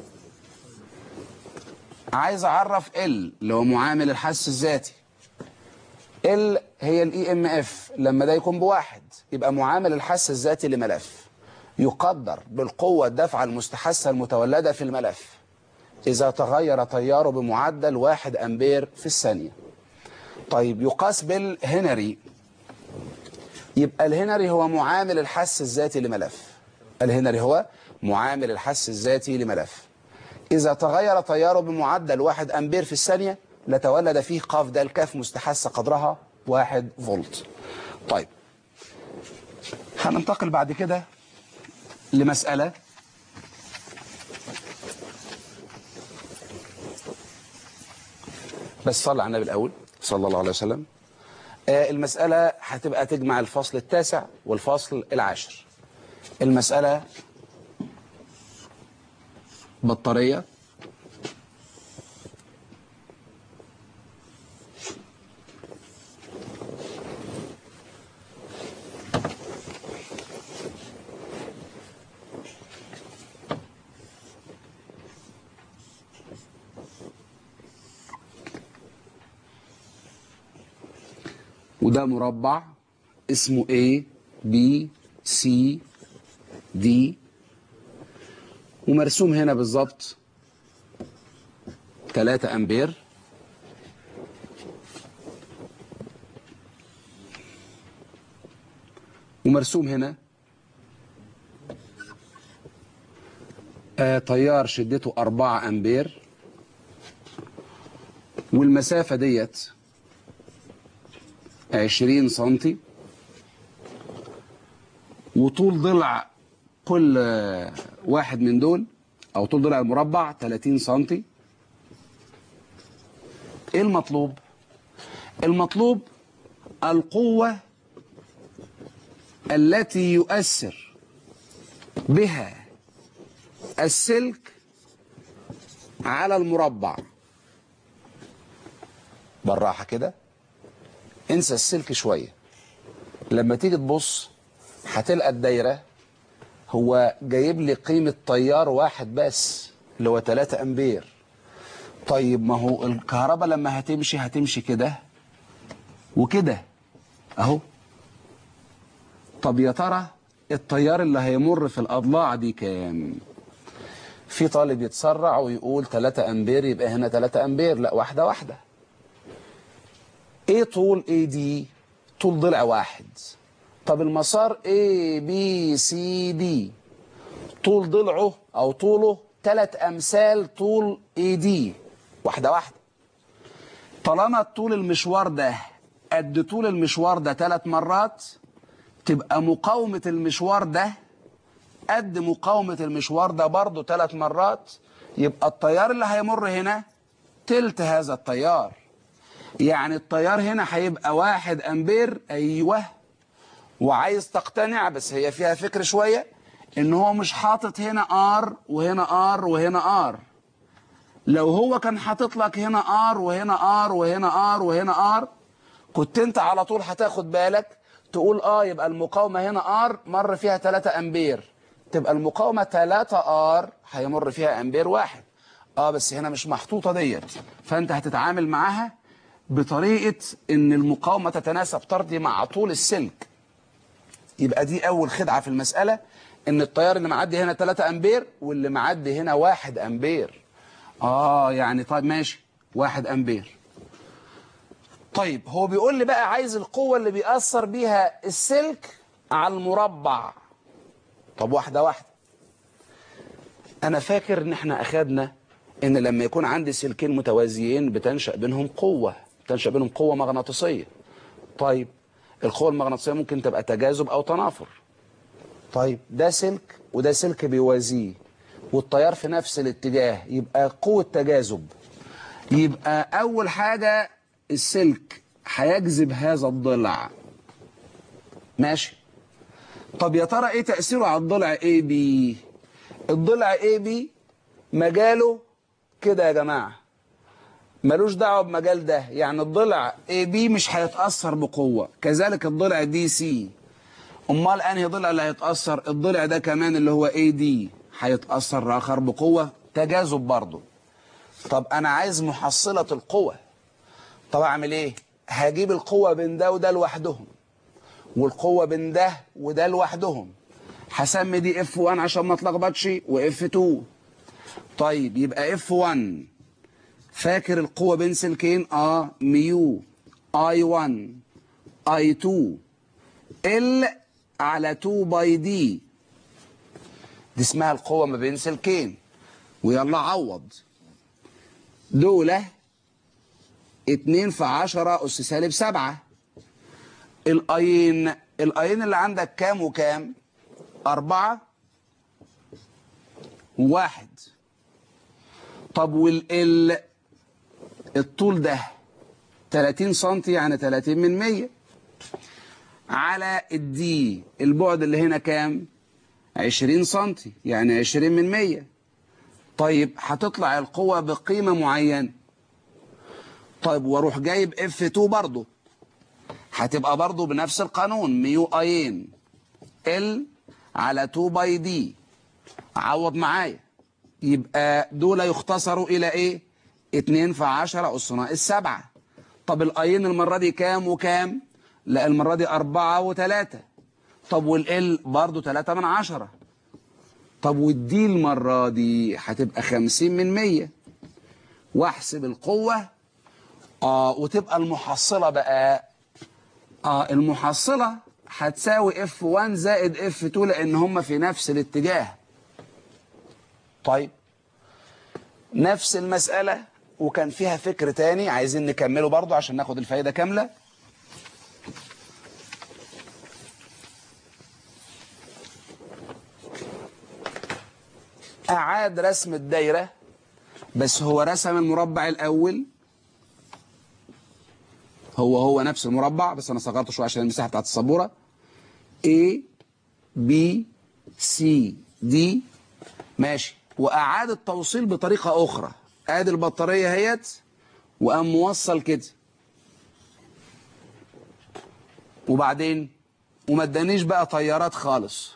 عايز اعرف ال اللي هو معامل الحث الذاتي. ال هي الاي ام اف لما ده يكون بواحد يبقى معامل الحث الذاتي لملف يقدر بالقوة الدافعة المستحثة المتولدة في الملف إذا تغير تياره بمعدل واحد أمبير في الثانية. طيب يقاس بالهنري، يبقى الهنري هو معامل الحث الذاتي لملف. الهنري هو معامل الحث الذاتي لملف إذا تغير تياره بمعدل واحد أمبير في الثانية لتولد فيه قاف ده الكاف مستحثة قدرها واحد فولت. طيب هننتقل بعد كده لمسألة بس صلى على النبي الأول صلى الله عليه وسلم. آه المسألة هتبقى تجمع الفصل التاسع والفصل العاشر. المسألة بطارية وده مربع اسمه A B C D ومرسوم هنا بالظبط ثلاثة أمبير ومرسوم هنا آه تيار شدته أربعة أمبير والمسافة ديت عشرين سنتي وطول ضلع كل واحد من دول او طول ضلع المربع ثلاثين سنتي. ايه المطلوب؟ المطلوب القوة التي يؤثر بها السلك على المربع. بالراحة كده انسى السلك شوية. لما تيجي تبص هتلقى الدايرة هو جايب لي قيمة تيار واحد بس اللي هو ثلاثة أمبير. طيب ما هو الكهرباء لما هتمشي هتمشي كده وكده اهو. طب يا ترى التيار اللي هيمر في الأضلاع دي كام؟ في طالب يتسرع ويقول ثلاثة أمبير يبقى هنا ثلاثة أمبير. لا، واحدة واحدة. ايه طول اي دي؟ طول ضلع واحد. طب المسار A B C D طول ضلعه او طوله ثلاث امثال طول اي دي. واحده واحده. طالما طول المشوار ده قد طول المشوار ده ثلاث مرات تبقى مقاومه المشوار ده قد مقاومه المشوار ده برضه ثلاث مرات، يبقى التيار اللي هيمر هنا تلت هذا التيار. يعني التيار هنا هيبقى واحد امبير. ايوه. وعايز تقتنع بس هي فيها فكر شوية ان هو مش حاطط هنا ار وهنا ار وهنا ار. لو هو كان حاطط لك هنا ار وهنا ار وهنا ار وهنا ار كنت انت على طول هتاخد بالك تقول اه يبقى المقاومة هنا ار مر فيها ثلاثة امبير، تبقى المقاومة ثلاثة ار هيمر فيها امبير واحد. اه بس هنا مش محطوطة ديت، فانت هتتعامل معاها بطريقة ان المقاومة تتناسب طردي مع طول السلك. يبقى دي اول خدعة في المسألة، ان التيار اللي معدي هنا ثلاثة امبير واللي معدي هنا واحد امبير. اه يعني طيب ماشي واحد امبير. طيب هو بيقول لي بقى عايز القوة اللي بيأثر بيها السلك على المربع. طب واحدة واحدة. انا فاكر ان احنا اخدنا ان لما يكون عندي سلكين متوازيين بتنشأ بينهم قوة، بتنشأ بينهم قوة مغناطيسية. طيب القوة المغناطيسية ممكن تبقى تجاذب او تنافر. طيب ده سلك وده سلك بيوازيه والتيار في نفس الاتجاه، يبقى قوة تجاذب. يبقى اول حاجة السلك هيجذب هذا الضلع. ماشي. طب يا ترى ايه تأثيره على الضلع اي بي؟ الضلع اي بي مجاله كده يا جماعة، ملوش دعوة بمجال ده. يعني الضلع اي بي مش هيتأثر بقوة، كذلك الضلع دي سي. امال انهي ضلع اللي هيتأثر؟ الضلع ده كمان اللي هو اي دي هيتأثر اخر بقوة تجاذب برضه. طب انا عايز محصلة القوة. طب اعمل ايه؟ هجيب القوة بين ده وده لوحدهم، والقوة بين ده وده لوحدهم. هسمي دي اف واحد عشان ما اتلخبطش واف اتنين. طيب يبقى اف واحد فاكر القوة بين سلكين؟ اه ميو اي واحد اي اتنين ال على اتنين باي دي. دي اسمها القوة ما بين سلكين. ويلا عوض. دولة اتنين في عشرة أس سالب سبعة. الأيين الأيين اللي عندك كام وكام؟ أربعة وواحد. طب والال الطول ده تلاتين سنتي يعني تلاتين من مية على الدي البعد اللي هنا كام؟ عشرين سنتي يعني عشرين من مية. طيب هتطلع القوة بقيمة معينة. طيب واروح جايب اف اتنين برضو، هتبقى برضو بنفس القانون ميو ايين ال على اتنين باي دي. عوض معايا. يبقى دول يختصروا الى ايه؟ اتنين في عشرة اس ناقص سبعة. طب الايين المرة دي كام وكام؟ لا المرة دي أربعة وتلاتة. طب والال برضو تلاتة من عشرة. طب والدي المرة دي هتبقى خمسين من مية. واحسب القوة. اه وتبقى المحصلة بقى اه المحصلة هتساوي اف واحد زائد اف اتنين لان هما في نفس الاتجاه. طيب نفس المسألة وكان فيها فكر تاني عايزين نكمله برضو عشان ناخد الفايدة كاملة. أعاد رسم الدايرة بس هو رسم المربع الأول، هو هو نفس المربع بس أنا صغرته شوية عشان المساحة بتاعت السبورة. A B C D ماشي. وأعاد التوصيل بطريقة أخرى. آدي البطارية هيت وقام موصل كده وبعدين وما ادانيش بقى طيارات خالص،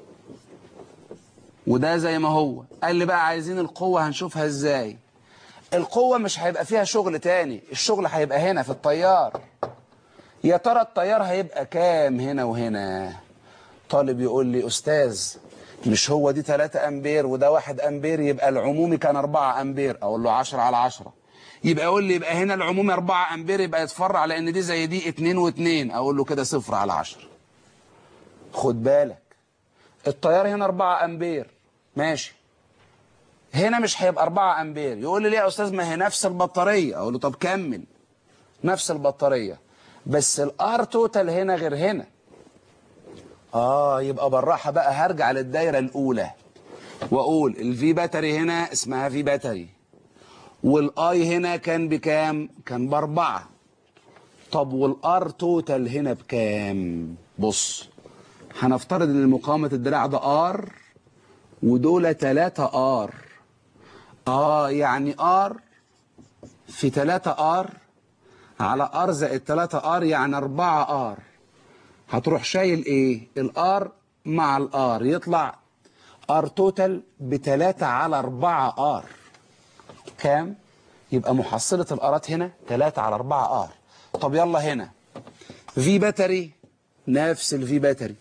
وده زي ما هو. قال لي بقى عايزين القوة هنشوفها ازاي. القوة مش هيبقى فيها شغل تاني، الشغل هيبقى هنا في التيار. يا ترى التيار هيبقى كام هنا وهنا؟ طالب يقول لي أستاذ مش هو دي تلاتة أمبير وده واحد أمبير، يبقى العمومي كان أربعة أمبير. أقول له عشرة على عشرة. يبقى يقول لي يبقى هنا العمومي أربعة أمبير، يبقى يتفرع على إن دي زي دي اتنين واتنين. أقول له كده صفر على عشرة. خد بالك التيار هنا أربعة أمبير ماشي، هنا مش هيبقى أربعة أمبير. يقول لي ليه يا أستاذ؟ ما هي نفس البطارية. أقول له طب كمل. نفس البطارية بس الار توتال هنا غير هنا. آه يبقى بالراحة بقى هرجع للدايرة الأولى وأقول الفي باتري هنا اسمها في باتري والاي هنا كان بكام؟ كان بأربعة. طب والار توتال هنا بكام؟ بص هنفترض ان مقاومة الدراع ده ار ودول تلاتة ار. اه يعني ار في تلاتة ار على ار زائد تلاتة ار يعني أربعة ار. هتروح شايل ايه؟ الار مع الار يطلع ار توتال بتلاتة على أربعة ار. كام؟ يبقى محصلة الارات هنا تلاتة على اربعة ار. طب يلا هنا في باتري نفس الفي باتري،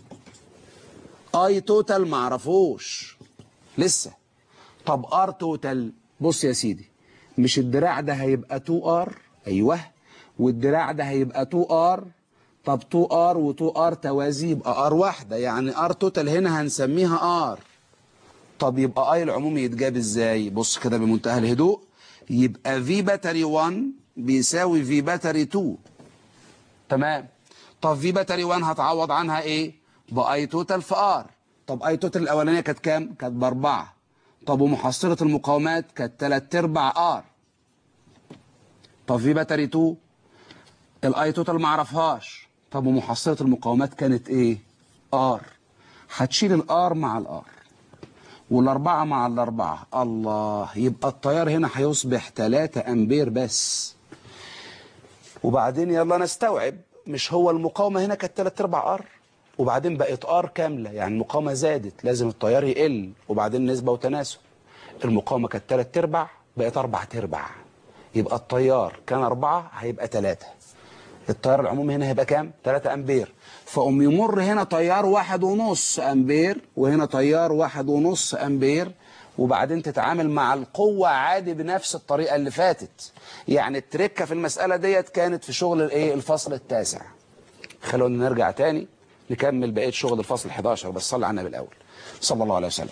اي توتال معرفوش لسه. طب ار توتال، بص يا سيدي، مش الدراع ده هيبقى اتنين ار؟ ايوه، والدراع ده هيبقى اتنين ار. طب اتنين ار و2 ار توازي يبقى ار واحده، يعني ار توتال هنا هنسميها ار. طب يبقى اي العمومي يتجاب ازاي؟ بص كده بمنتهى الهدوء، يبقى في باتري واحد بيساوي في باتري اتنين. تمام. طب في باتري واحد هتعوض عنها ايه؟ باي توتال في ار. طب اي توتال الاولانيه كانت كام؟ كانت باربعه. طب ومحصله المقاومات كانت تلات ارباع ار. طب في باتري اتنين الاي توتال ما اعرفهاش، طب ومحصله المقاومات كانت ايه؟ ار. هتشيل الار مع الار والاربعه مع الاربعه، الله، يبقى التيار هنا هيصبح تلاتة امبير بس. وبعدين يلا نستوعب، مش هو المقاومه هنا كانت تلات ارباع ار، وبعدين بقت ار كامله، يعني المقاومه زادت لازم التيار يقل، وبعدين نسبه وتناسب. المقاومه كانت تلات ارباع بقت اربع ارباع، يبقى التيار كان اربعة هيبقى تلاتة. التيار العمومي هنا هيبقى كام؟ تلاتة امبير. فقوم يمر هنا تيار واحد ونص امبير، وهنا تيار واحد ونص امبير، وبعدين تتعامل مع القوة عادي بنفس الطريقة اللي فاتت. يعني التركة في المسألة ديت كانت في شغل الايه؟ الفصل التاسع. خلونا نرجع تاني نكمل بقية شغل الفصل الحداشر، بس صلي على النبي الأول صلى الله عليه وسلم.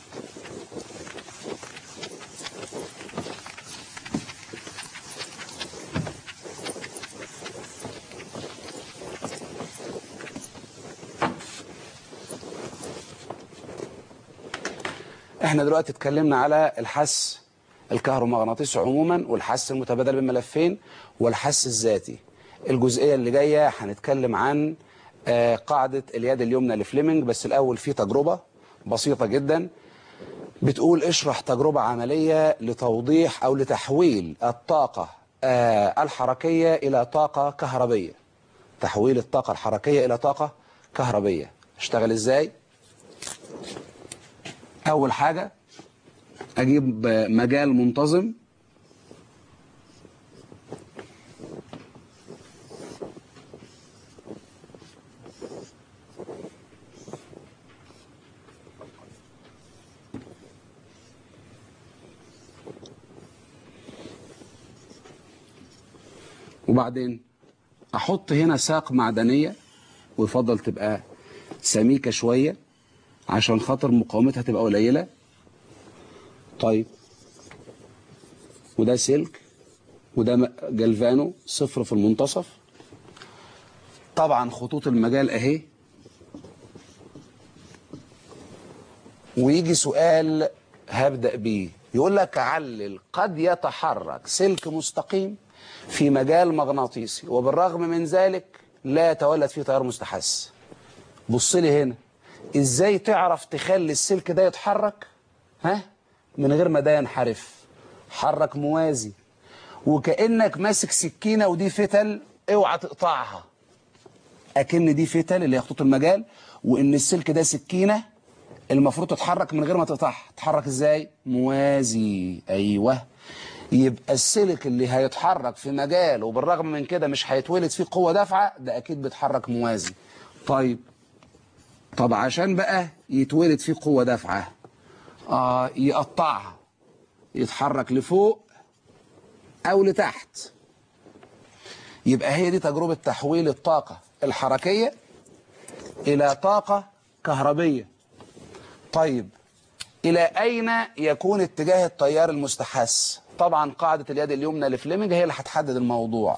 احنا دلوقتي اتكلمنا على الحس الكهرومغناطيسي عموما، والحس المتبادل بين ملفين، والحس الذاتي. الجزئية اللي جاية هنتكلم عن آه، قاعدة اليد اليمنى لفليمنج. بس الأول في تجربة بسيطة جدا بتقول اشرح تجربة عملية لتوضيح أو لتحويل الطاقة آه، الحركية إلى طاقة كهربية. تحويل الطاقة الحركية إلى طاقة كهربية اشتغل ازاي؟ أول حاجة أجيب مجال منتظم، وبعدين أحط هنا ساق معدنية، ويفضل تبقى سميكة شوية عشان خاطر مقاومتها تبقى قليلة. طيب، وده سلك، وده جلفانو صفر في المنتصف. طبعا خطوط المجال اهي. ويجي سؤال هبدأ بيه، يقول لك علل قد يتحرك سلك مستقيم في مجال مغناطيسي وبالرغم من ذلك لا يتولد فيه تيار مستحث. بص لي هنا، ازاي تعرف تخلي السلك ده يتحرك ها من غير ما ده ينحرف؟ حرك موازي، وكأنك ماسك سكينة ودي فتل، اوعى تقطعها. اكن دي فتل اللي هي خطوط المجال، وان السلك ده سكينة المفروض تتحرك من غير ما تقطعها. تتحرك ازاي؟ موازي. ايوه، يبقى السلك اللي هيتحرك في مجال وبالرغم من كده مش هيتولد فيه قوة دافعة، ده اكيد بيتحرك موازي. طيب طب عشان بقى يتولد فيه قوة دافعة، آه يقطعها، يتحرك لفوق او لتحت. يبقى هي دي تجربة تحويل الطاقة الحركية الى طاقة كهربية. طيب الى اين يكون اتجاه التيار المستحث؟ طبعا قاعدة اليد اليمنى لفليمنج هي اللي هتحدد الموضوع.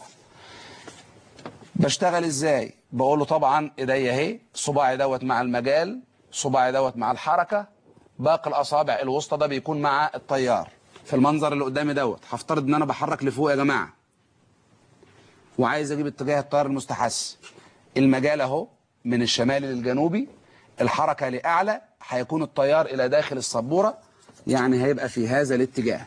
بشتغل ازاي؟ بقول له طبعا ايديا اهي، صباعي دوت مع المجال، صباعي دوت مع الحركة، باقي الاصابع الوسطى ده بيكون مع التيار. في المنظر اللي قدامي دوت هفترض ان انا بحرك لفوق يا جماعة، وعايز اجيب اتجاه التيار المستحث. المجال اهو من الشمالي للجنوبي، الحركة لأعلى، هيكون التيار إلى داخل السبورة، يعني هيبقى في هذا الاتجاه.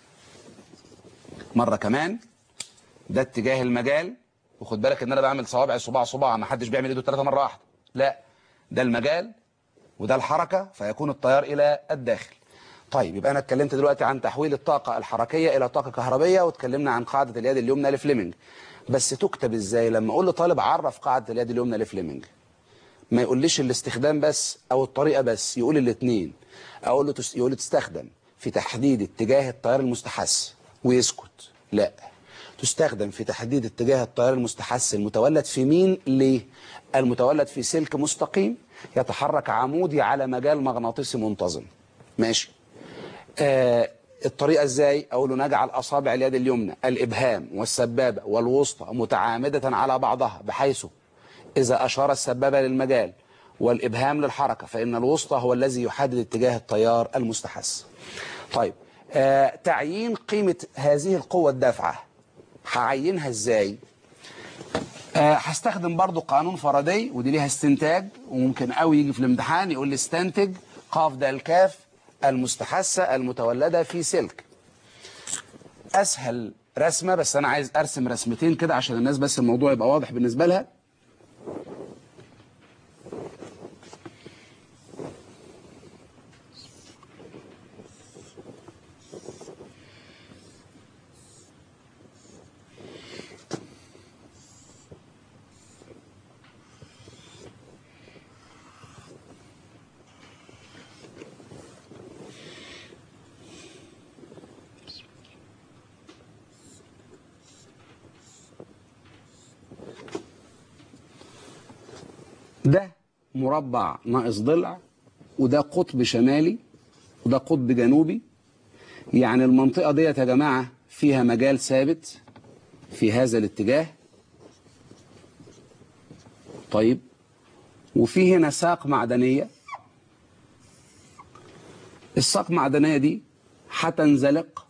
مرة كمان، ده اتجاه المجال، وخد بالك ان انا بعمل صوابع صباع صباع، ما حدش بيعمل ايده ثلاثة مرة واحدة، لا، ده المجال وده الحركة، فيكون التيار إلى الداخل. طيب يبقى انا اتكلمت دلوقتي عن تحويل الطاقة الحركية الى طاقة كهربية، واتكلمنا عن قاعدة اليد اليمنى لفليمنج. بس تكتب ازاي؟ لما اقول لطالب عرف قاعدة اليد اليمنى لفليمنج، ما يقوليش الاستخدام بس او الطريقة بس، يقول الاثنين. اقول له تس... يقول لي تستخدم في تحديد اتجاه التيار المستحث ويسكت. لا، تستخدم في تحديد اتجاه التيار المستحث المتولد في مين؟ ليه؟ المتولد في سلك مستقيم يتحرك عمودي على مجال مغناطيسي منتظم. ماشي. آه الطريقة ازاي؟ اقول له نجعل اصابع اليد اليمنى الابهام والسبابة والوسطى متعامدة على بعضها، بحيث اذا اشار السبابة للمجال والابهام للحركة فان الوسطى هو الذي يحدد اتجاه التيار المستحث. طيب آه تعيين قيمة هذه القوة الدافعة هعينها ازاي؟ آه هستخدم برضو قانون فاراداي، ودي ليها استنتاج، وممكن قوي يجي في الامتحان يقول لي استنتج قاف د الكاف المستحثة المتولدة في سلك. اسهل رسمة، بس انا عايز ارسم رسمتين كده عشان الناس بس الموضوع يبقى واضح بالنسبة لها. ده مربع ناقص ضلع، وده قطب شمالي وده قطب جنوبي. يعني المنطقة ديت يا جماعة فيها مجال ثابت في هذا الاتجاه. طيب، وفي هنا ساق معدنية. الساق المعدنية دي هتنزلق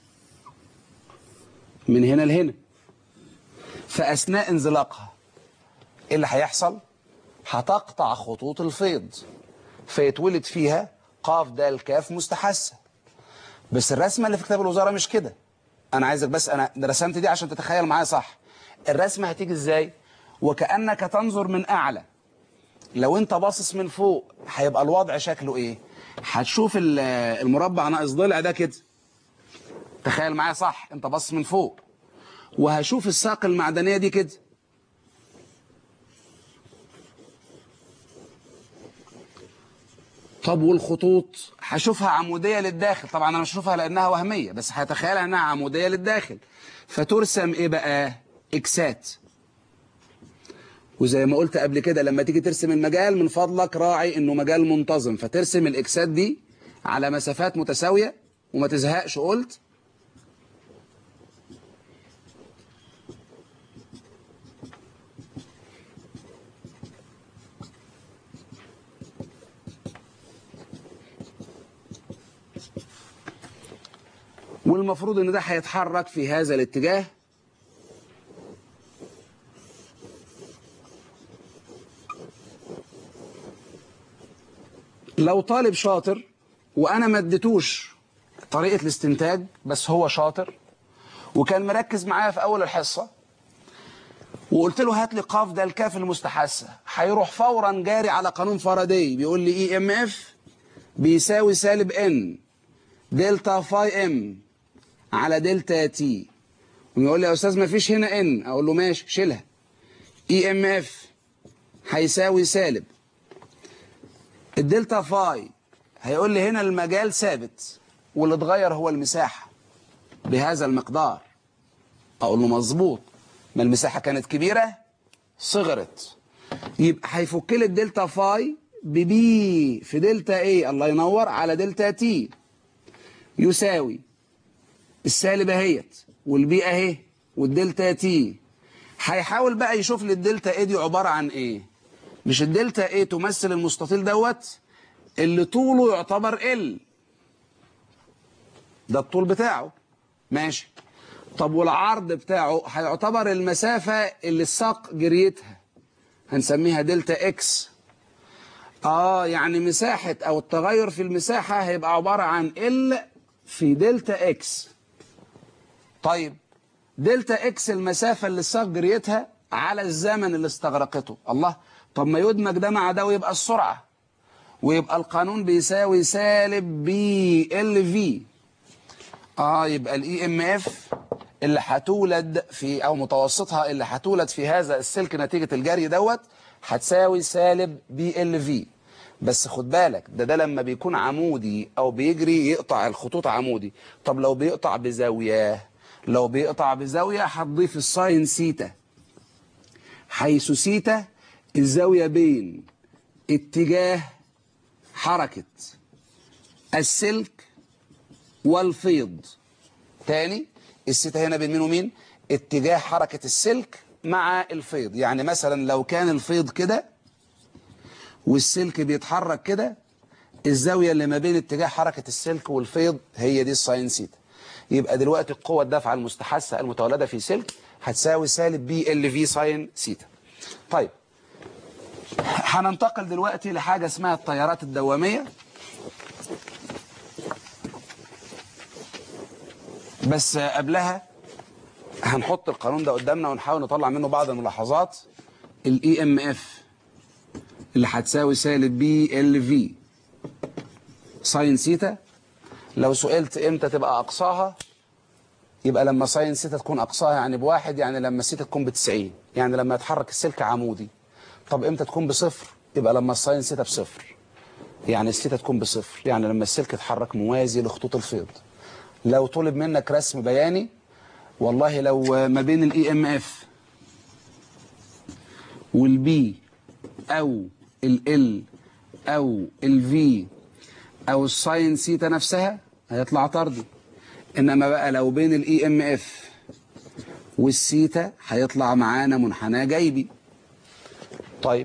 من هنا لهنا. فأثناء انزلاقها ايه اللي هيحصل؟ هتقطع خطوط الفيض فيتولد فيها قاف د الكاف مستحثة. بس الرسمة اللي في كتاب الوزارة مش كده. انا عايزك بس، انا رسمت دي عشان تتخيل معايا صح. الرسمة هتيجي ازاي؟ وكأنك تنظر من اعلى. لو انت باصص من فوق هيبقى الوضع شكله ايه؟ هتشوف المربع ناقص ضلع ده كده. تخيل معايا صح، انت باصص من فوق. وهشوف الساق المعدنية دي كده. طب والخطوط هشوفها عمودية للداخل. طبعا انا مش هشوفها لانها وهمية، بس هتخيلها انها عمودية للداخل. فترسم ايه بقى؟ اكسات. وزي ما قلت قبل كده، لما تيجي ترسم المجال من فضلك راعي انه مجال منتظم، فترسم الاكسات دي على مسافات متساوية وما تزهقش. قلت والمفروض ان ده هيتحرك في هذا الاتجاه. لو طالب شاطر وانا ما اديتوش طريقة الاستنتاج، بس هو شاطر وكان مركز معايا في اول الحصة، وقلت له هات لي قاف د الكاف المستحثة، هيروح فورا جاري على قانون فاراداي بيقول لي اي ام اف بيساوي سالب ان دلتا فاي ام على دلتا تي. ويقول لي يا استاذ ما فيش هنا ان. اقول له ماشي شيلها. اي ام اف هيساوي سالب الدلتا فاي. هيقول لي هنا المجال ثابت واللي اتغير هو المساحة بهذا المقدار. اقول له مظبوط، ما المساحة كانت كبيرة صغرت. يبقى هيفك لي الدلتا فاي ببي في دلتا ايه، الله ينور، على دلتا تي يساوي السالب اهيت والبي اهي والدلتا تي. هيحاول بقى يشوف لي الدلتا ايه دي عبارة عن ايه. مش الدلتا ايه تمثل المستطيل دوت اللي طوله يعتبر ال، ده الطول بتاعه، ماشي. طب والعرض بتاعه هيعتبر المسافة اللي الساق جريتها، هنسميها دلتا اكس. اه يعني مساحة او التغير في المساحة هيبقى عبارة عن ال في دلتا اكس. طيب دلتا اكس المسافة اللي الساق جريتها على الزمن اللي استغرقته. الله، طب ما يدمج ده مع ده ويبقى السرعة. ويبقى القانون بيساوي سالب بي ال في. اه يبقى الاي ام اف اللي هتولد في او متوسطها اللي هتولد في هذا السلك نتيجة الجري دوت هتساوي سالب بي ال في. بس خد بالك ده ده لما بيكون عمودي او بيجري يقطع الخطوط عمودي. طب لو بيقطع بزاوية، لو بيقطع بزاوية هتضيف الساين سيتا، حيث سيتا الزاوية بين اتجاه حركة السلك والفيض. تاني السيتا هنا بين مين ومين؟ اتجاه حركة السلك مع الفيض. يعني مثلا لو كان الفيض كده والسلك بيتحرك كده، الزاوية اللي ما بين اتجاه حركة السلك والفيض هي دي الساين سيتا. يبقى دلوقتي القوة الدافعة المستحثة المتولدة في سلك هتساوي سالب بي ال في ساين سيتا. طيب هننتقل دلوقتي لحاجة اسمها التيارات الدوامية. بس قبلها هنحط القانون ده قدامنا ونحاول نطلع منه بعض الملاحظات. الاي ام اف اللي هتساوي سالب بي ال في ساين سيتا، لو سئلت امتى تبقى اقصاها يبقى لما ساين سيتا تكون اقصاها يعني بواحد، يعني لما سيتا تكون بتسعين، يعني لما يتحرك السلك عمودي. طب امتى تكون بصفر؟ يبقى لما الساين سيتا بصفر، يعني السيتا تكون بصفر، يعني لما السلك يتحرك موازي لخطوط الفيض. لو طلب منك رسم بياني، والله لو ما بين الاي ام اف والبي او ال او الفي او الساين سيتا نفسها هيطلع طردي. انما بقى لو بين الاي ام اف والسيتا هيطلع معانا منحنى جيبي. طيب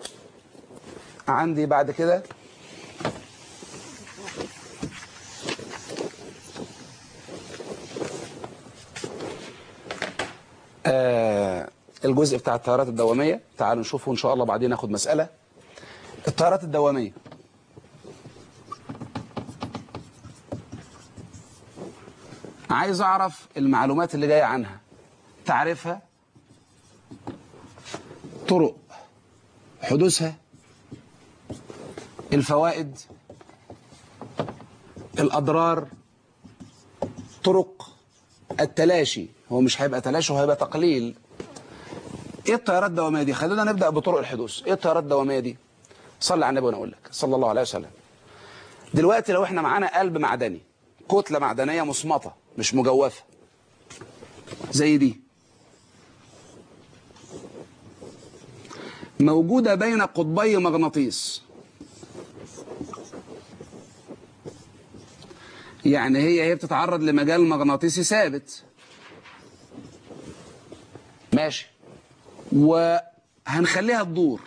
عندي بعد كده آه الجزء بتاع التيارات الدوامية. تعالوا نشوفه ان شاء الله بعدين ناخد مسألة التيارات الدوامية. عايز اعرف المعلومات اللي جاية عنها، تعرفها، طرق حدوثها، الفوائد، الأضرار، طرق التلاشي. هو مش هيبقى تلاشي، هو هيبقى تقليل. ايه التيارات الدوامية دي؟ خلينا نبدأ بطرق الحدوث. ايه التيارات الدوامية دي؟ صلي على النبي وانا اقول لك صلى الله عليه وسلم. دلوقتي لو احنا معانا قلب معدني، كتلة معدنية مصمتة مش مجوفة زي دي، موجودة بين قطبي مغناطيس، يعني هي هي بتتعرض لمجال مغناطيسي ثابت، ماشي، وهنخليها تدور.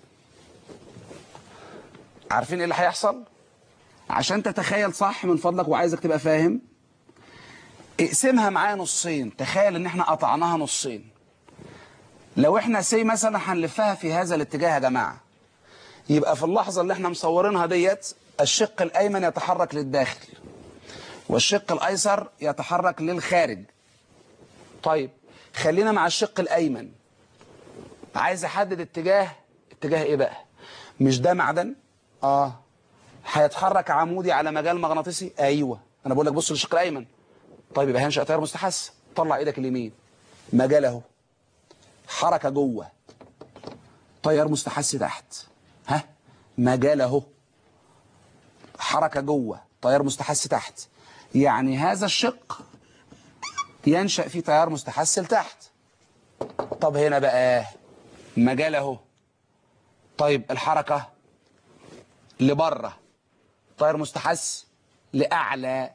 عارفين ايه اللي هيحصل؟ عشان تتخيل صح من فضلك وعايزك تبقى فاهم، اقسمها معايا نصين. تخيل ان احنا قطعناها نصين. لو احنا سي مثلا هنلفها في هذا الاتجاه يا جماعة، يبقى في اللحظة اللي احنا مصورينها ديت الشق الايمن يتحرك للداخل والشق الايسر يتحرك للخارج. طيب خلينا مع الشق الايمن. عايز احدد اتجاه، اتجاه ايه بقى؟ مش ده معدن؟ اه. هيتحرك عمودي على مجال مغناطيسي؟ ايوه. انا بقول لك بص للشق الايمن. طيب يبقى هنشأ تيار مستحث. طلع ايدك اليمين، مجال اهو، حركة جوه، تيار مستحث تحت. ها، مجال اهو، حركة جوه، تيار مستحث تحت. يعني هذا الشق ينشأ فيه تيار مستحث لتحت. طب هنا بقى مجال اهو، طيب الحركة لبره، تيار مستحث لأعلى.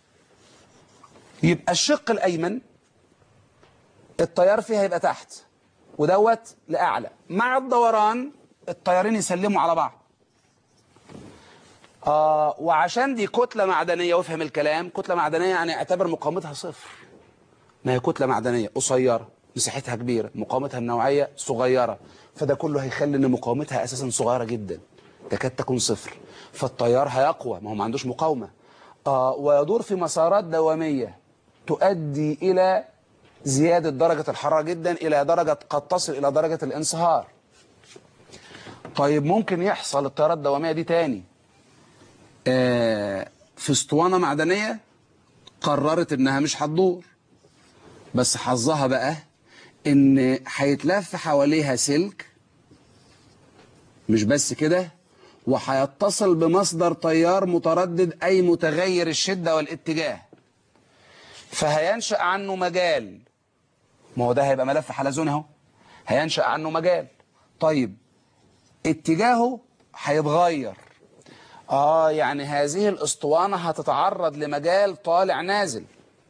يبقى الشق الأيمن التيار فيه هيبقى تحت ودوت لأعلى. مع الدوران التيارين يسلموا على بعض. آه وعشان دي كتلة معدنية، وافهم الكلام، كتلة معدنية يعني اعتبر مقاومتها صفر. ما هي كتلة معدنية قصيرة مساحتها كبيرة، مقاومتها النوعية صغيرة، فده كله هيخلي ان مقاومتها اساسا صغيرة جدا، تكاد تكون صفر. فالتيار هيقوى، ما هو ما عندوش مقاومة. آه ويدور في مسارات دوامية تؤدي إلى زيادة درجة الحرارة جدا، إلى درجة قد تصل إلى درجة الانصهار. طيب ممكن يحصل التيارات الدوامية دي تاني آه في اسطوانة معدنية قررت انها مش هتدور، بس حظها بقى ان هيتلف حواليها سلك، مش بس كده، وهيتصل بمصدر تيار متردد اي متغير الشدة والاتجاه، فهينشأ عنه مجال. ما هو ده هيبقى ملف حلزوني اهو، هينشأ عنه مجال. طيب اتجاهه هيتغير، اه يعني هذه الاسطوانة هتتعرض لمجال طالع نازل،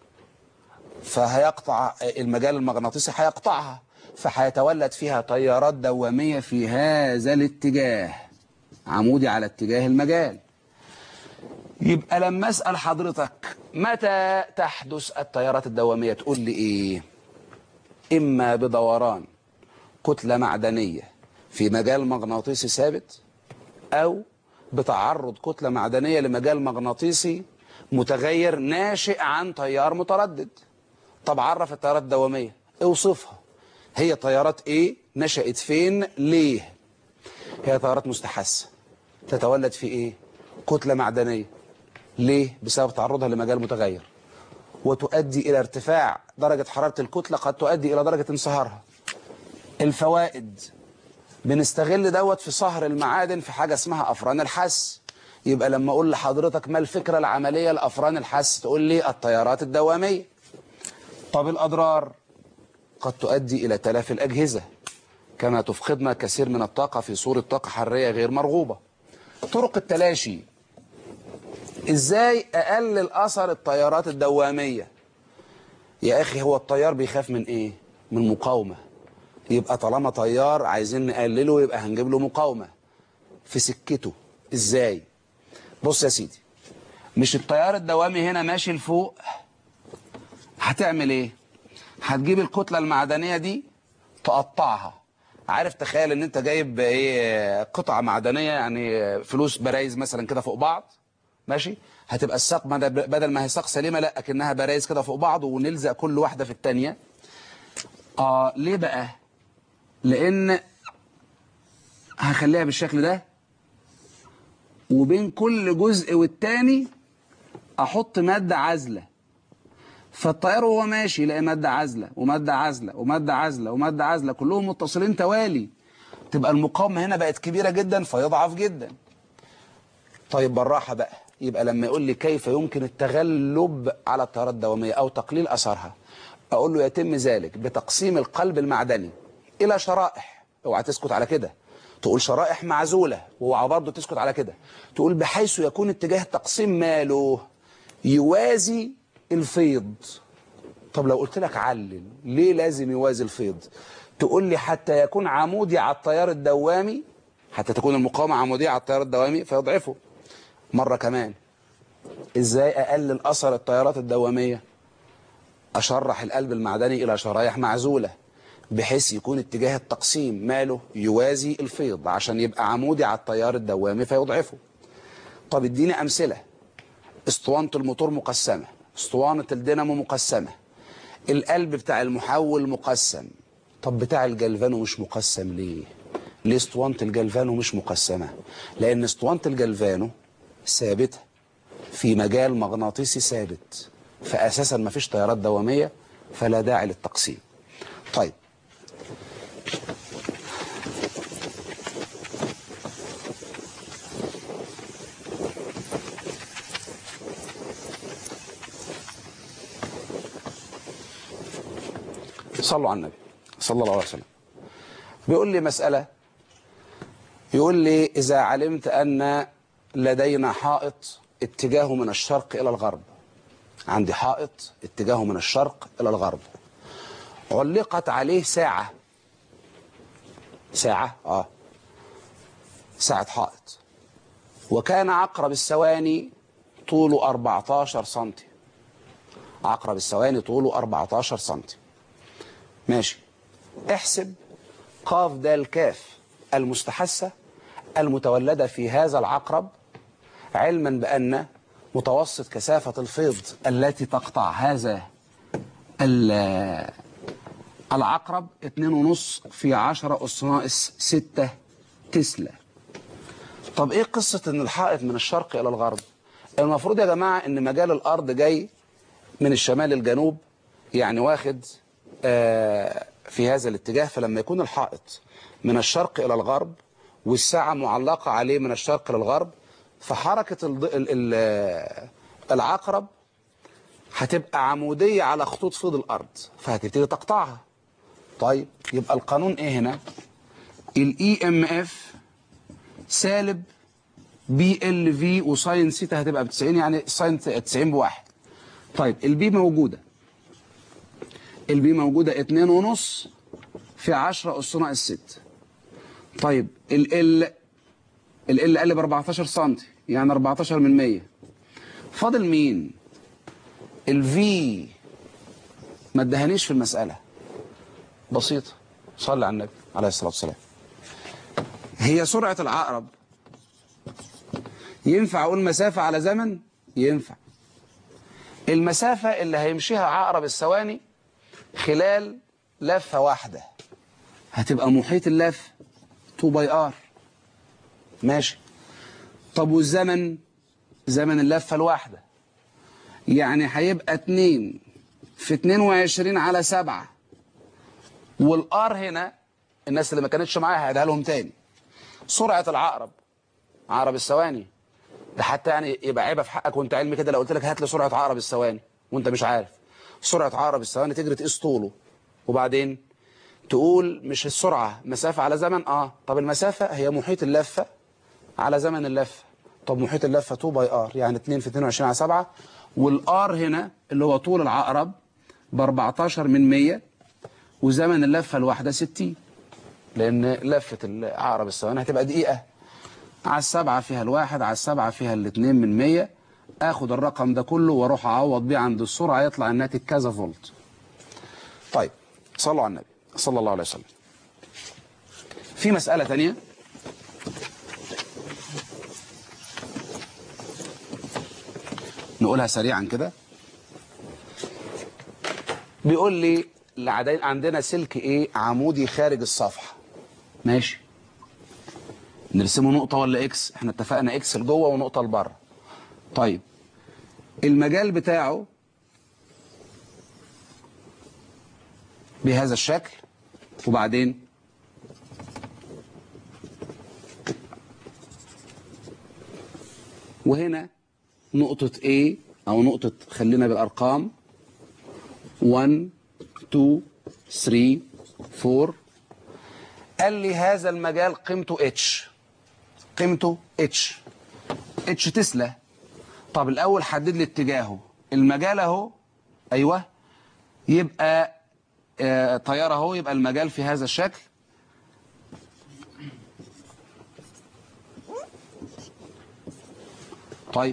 فهيقطع المجال المغناطيسي، هيقطعها، فهيتولد فيها تيارات دوامية في هذا الاتجاه، عمودي على اتجاه المجال. يبقى لما اسأل حضرتك متى تحدث التيارات الدوامية تقول لي ايه؟ اما بدوران كتلة معدنية في مجال مغناطيسي ثابت، او بتعرض كتلة معدنية لمجال مغناطيسي متغير ناشئ عن تيار متردد. طب عرف التيارات الدوامية، اوصفها. هي تيارات ايه؟ نشأت فين؟ ليه؟ هي تيارات مستحثة تتولد في ايه؟ كتلة معدنية. ليه؟ بسبب تعرضها لمجال متغير، وتؤدي الى ارتفاع درجة حرارة الكتلة، قد تؤدي الى درجة انصهارها. الفوائد، بنستغل دوت في صهر المعادن في حاجة اسمها افران الحس. يبقى لما اقول لحضرتك ما الفكرة العملية لافران الحس، تقول لي التيارات الدوامية. طب الأضرار، قد تؤدي إلى تلف الأجهزة، كما تفقدنا كثير من الطاقة في صورة طاقة حرارية غير مرغوبة. طرق التلاشي، إزاي أقلل أثر التيارات الدوامية؟ يا أخي هو التيار بيخاف من إيه؟ من مقاومة. يبقى طالما تيار عايزين نقلله يبقى هنجيب له مقاومة في سكته. إزاي؟ بص يا سيدي، مش التيار الدوامي هنا ماشي لفوق، هتعمل إيه؟ هتجيب الكتلة المعدنية دي تقطعها. عارف، تخيل ان انت جايب ايه، قطعة معدنية يعني فلوس برايز مثلا كده فوق بعض، ماشي؟ هتبقى الساق بدل ما هي ساق سليمة، لا اكنها برايز كده فوق بعض، ونلزق كل واحدة في التانية. اه ليه بقى؟ لان هخليها بالشكل ده، وبين كل جزء والتاني احط مادة عازلة، فالطيار وهو ماشي يلاقي مادة عازلة ومادة عازلة ومادة عازلة ومادة عازلة كلهم متصلين توالي، تبقى المقاومة هنا بقت كبيرة جدا فيضعف جدا. طيب بالراحة بقى، يبقى لما يقول لي كيف يمكن التغلب على التيارات الدوامية أو تقليل أثرها، أقول له يتم ذلك بتقسيم القلب المعدني إلى شرائح. اوعى تسكت على كده، تقول شرائح معزولة، واوعى برضه تسكت على كده، تقول بحيث يكون اتجاه التقسيم ماله يوازي الفيض. طب لو قلت لك علل ليه لازم يوازي الفيض، تقول لي حتى يكون عمودي على التيار الدوامي، حتى تكون المقاومة عمودية على التيار الدوامي فيضعفه. مرة كمان، ازاي اقلل اثر التيارات الدوامية؟ اشرح القلب المعدني الى شرايح معزولة بحيث يكون اتجاه التقسيم ماله يوازي الفيض، عشان يبقى عمودي على التيار الدوامي فيضعفه. طب اديني امثلة. اسطوانة الموتور مقسمة، اسطوانة الدينامو مقسمة، القلب بتاع المحول مقسم. طب بتاع الجلفانو مش مقسم ليه؟ ليه اسطوانة الجلفانو مش مقسمة؟ لأن اسطوانة الجلفانو ثابتة في مجال مغناطيسي ثابت، فأساسا ما فيش تيارات دوامية، فلا داعي للتقسيم. طيب صلوا على النبي صلى الله عليه وسلم. بيقول لي مسألة، يقول لي إذا علمت أن لدينا حائط اتجاهه من الشرق إلى الغرب، عندي حائط اتجاهه من الشرق إلى الغرب، علقت عليه ساعة، ساعة آه ساعة حائط، وكان عقرب الثواني طوله أربعتاشر سنتي، عقرب الثواني طوله أربعتاشر سنتي، ماشي. احسب قاف دال كاف المستحثة المتولدة في هذا العقرب، علما بأن متوسط كثافة الفيض التي تقطع هذا العقرب اتنين ونص في عشرة أس ناقص ستة تسلا. طب ايه قصة ان الحائط من الشرق الى الغرب؟ المفروض يا جماعة ان مجال الارض جاي من الشمال للجنوب، يعني واخد آه في هذا الاتجاه. فلما يكون الحائط من الشرق الى الغرب والساعة معلقة عليه من الشرق الى الغرب، فحركة ال ال ال العقرب هتبقى عمودية على خطوط فيض الارض، فهتبتدي تقطعها. طيب يبقى القانون ايه هنا؟ الاي ام اف سالب بي ال في وساين سيتا هتبقى ب تسعين، يعني ساين تسعين بواحد. طيب البي موجودة، البي موجودة اتنين ونص في عشرة أس ناقص ستة. طيب ال ال ال قل ب أربعتاشر سنتي، يعني أربعتاشر من مية. فاضل مين؟ الفي ما ادهانيش في المسألة، بسيطة. صلي على النبي عليه الصلاة والسلام. هي سرعة العقرب، ينفع أقول مسافة على زمن؟ ينفع. المسافة اللي هيمشيها عقرب الثواني خلال لفة واحدة هتبقى محيط اللف اتنين باي ار. ماشي. طب والزمن؟ زمن اللفة الواحدة يعني هيبقى اتنين في اتنين وعشرين على سبعة. والار هنا الناس اللي ما كانتش معايا هعيدها لهم تاني. سرعة العقرب، عقرب الثواني ده حتى يعني يبقى عيبه في حقك وانت علمي كده لو قلت لك هات لي سرعة عقرب الثواني وانت مش عارف. سرعة عقرب الثواني تجري تقيس طوله وبعدين تقول مش السرعة مسافة على زمن. اه طب المسافة هي محيط اللفة على زمن اللفة. طب محيط اللفة اتنين باي ار، يعني اتنين في اتنين وعشرين على سبعة. والار هنا اللي هو طول العقرب ب أربعتاشر من مية، وزمن اللفة الواحدة ستين، لان لفة العقرب الثواني هتبقى دقيقة. على السبعة فيها الواحد، على السبعة فيها الاتنين من مية. اخد الرقم ده كله واروح اعوض بيه عند السرعة، يطلع الناتج كذا فولت. طيب صلوا على النبي صلى الله عليه وسلم. في مسألة تانية نقولها سريعا كده. بيقول لي عندنا سلك ايه عمودي خارج الصفحة. ماشي. نرسمه نقطة ولا اكس؟ احنا اتفقنا اكس لجوه ونقطة لبره. طيب المجال بتاعه بهذا الشكل، وبعدين وهنا نقطة A او نقطة، خلينا بالارقام واحد اتنين تلاتة أربعة. قال لي هذا المجال قيمته اتش، قيمته اتش، اتش تسلا. طب الاول حدد لي اتجاهه. المجال اهو، ايوه، يبقى آه طياره اهو، يبقى المجال في هذا الشكل. طيب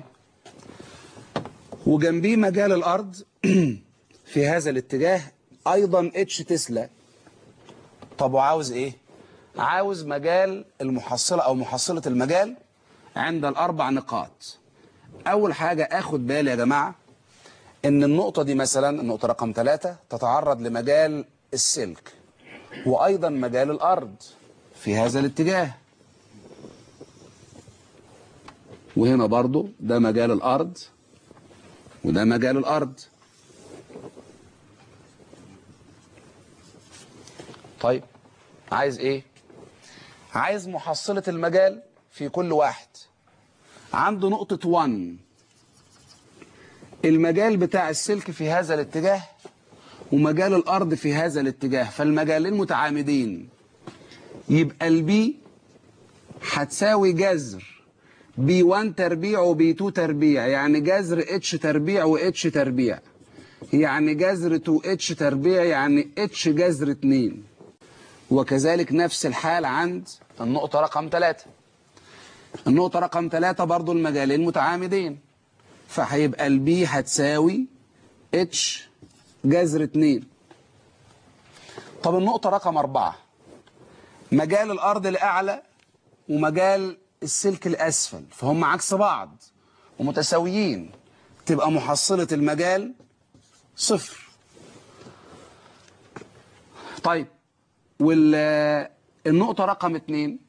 وجنبيه مجال الارض في هذا الاتجاه ايضا اتش تسلا. طب وعاوز ايه؟ عاوز مجال المحصلة او محصلة المجال عند الاربع نقاط. اول حاجة اخد بالي يا جماعة ان النقطة دي مثلا النقطة رقم ثلاثة تتعرض لمجال السلك وايضا مجال الارض في هذا الاتجاه، وهنا برضو ده مجال الارض وده مجال الارض. طيب عايز ايه؟ عايز محصلة المجال في كل واحد. عنده نقطة واحد، المجال بتاع السلك في هذا الاتجاه ومجال الارض في هذا الاتجاه، فالمجالين متعامدين. يبقى البي هتساوي جذر بي واحد تربيع وبي اتنين تربيع، يعني جذر اتش تربيع واتش تربيع، يعني جذر اتنين اتش تربيع، يعني اتش جذر اتنين. وكذلك نفس الحال عند النقطة رقم ثلاثة. النقطة رقم ثلاثة برضو المجالين متعامدين، فهيبقى البي هتساوي اتش جذر اتنين. طب النقطة رقم أربعة، مجال الأرض الأعلى ومجال السلك الأسفل، فهم عكس بعض ومتساويين، تبقى محصلة المجال صفر. طيب والنقطة رقم اتنين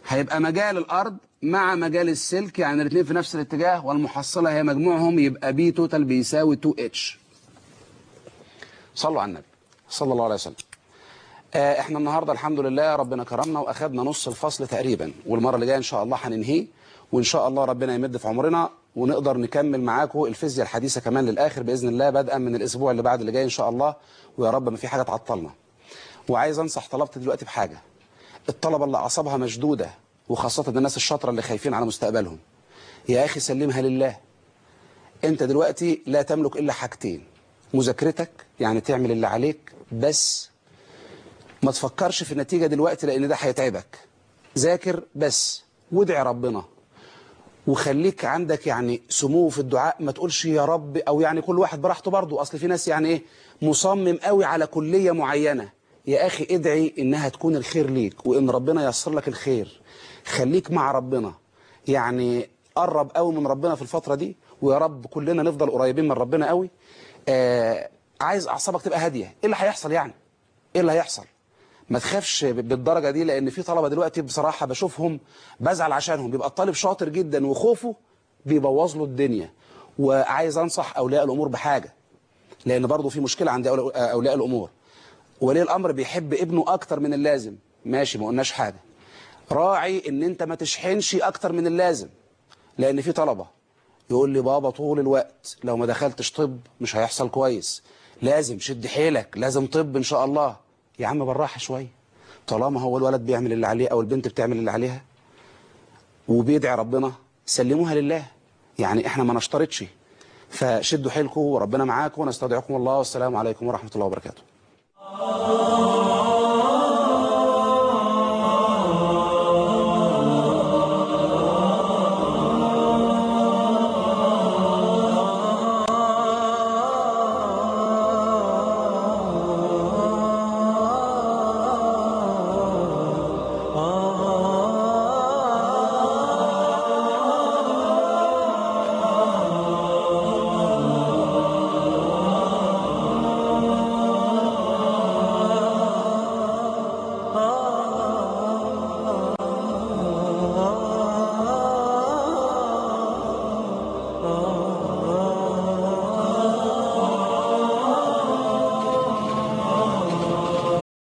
هيبقى مجال الأرض مع مجال السلك، يعني الاثنين في نفس الاتجاه، والمحصلة هي مجموعهم، يبقى بي توتال بيساوي تو اتش. صلوا على النبي صلى الله عليه وسلم. آه احنا النهاردة الحمد لله ربنا كرمنا وأخذنا نص الفصل تقريبا، والمرة اللي جاية إن شاء الله هننهيه، وإن شاء الله ربنا يمد في عمرنا ونقدر نكمل معاكم الفيزياء الحديثة كمان للآخر بإذن الله، بدءا من الأسبوع اللي بعد اللي جاي إن شاء الله، ويا رب ما في حاجة تعطلنا. وعايز أنصح طلبتي دلوقتي بحاجة، الطلبة اللي أعصابها مشدودة وخاصة الناس الشاطرة اللي خايفين على مستقبلهم، يا أخي سلمها لله. أنت دلوقتي لا تملك إلا حاجتين، مذاكرتك يعني تعمل اللي عليك بس، ما تفكرش في النتيجة دلوقتي لأن ده هيتعبك. ذاكر بس وادعي ربنا، وخليك عندك يعني سمو في الدعاء، ما تقولش يا رب، أو يعني كل واحد براحته برضه، أصل في ناس يعني إيه مصمم قوي على كلية معينة. يا أخي ادعي إنها تكون الخير ليك وإن ربنا ييسر لك الخير. خليك مع ربنا، يعني قرب قوي من ربنا في الفترة دي، ويا رب كلنا نفضل قريبين من ربنا قوي. آه عايز أعصابك تبقى هادية. إيه اللي هيحصل يعني؟ إيه اللي هيحصل؟ ما تخافش بالدرجة دي، لأن في طلبة دلوقتي بصراحة بشوفهم بزعل عشانهم، بيبقى الطالب شاطر جدا وخوفه بيبوظ له الدنيا. وعايز أنصح أولياء الأمور بحاجة، لأن برضه في مشكلة عند أولياء الأمور. ولي الأمر بيحب ابنه أكتر من اللازم، ماشي ما قلناش حاجة، راعي إن أنت ما تشحنش أكتر من اللازم. لأن في طلبة يقول لي بابا طول الوقت لو ما دخلتش طب مش هيحصل كويس، لازم شد حيلك، لازم طب إن شاء الله. يا عم بالراحة شوية، طالما هو الولد بيعمل اللي عليه أو البنت بتعمل اللي عليها وبيدعي ربنا، سلموها لله. يعني احنا ما نشترطش، فشدوا حيلكم وربنا معاكم، ونستودعكم الله، والسلام عليكم ورحمة الله وبركاته.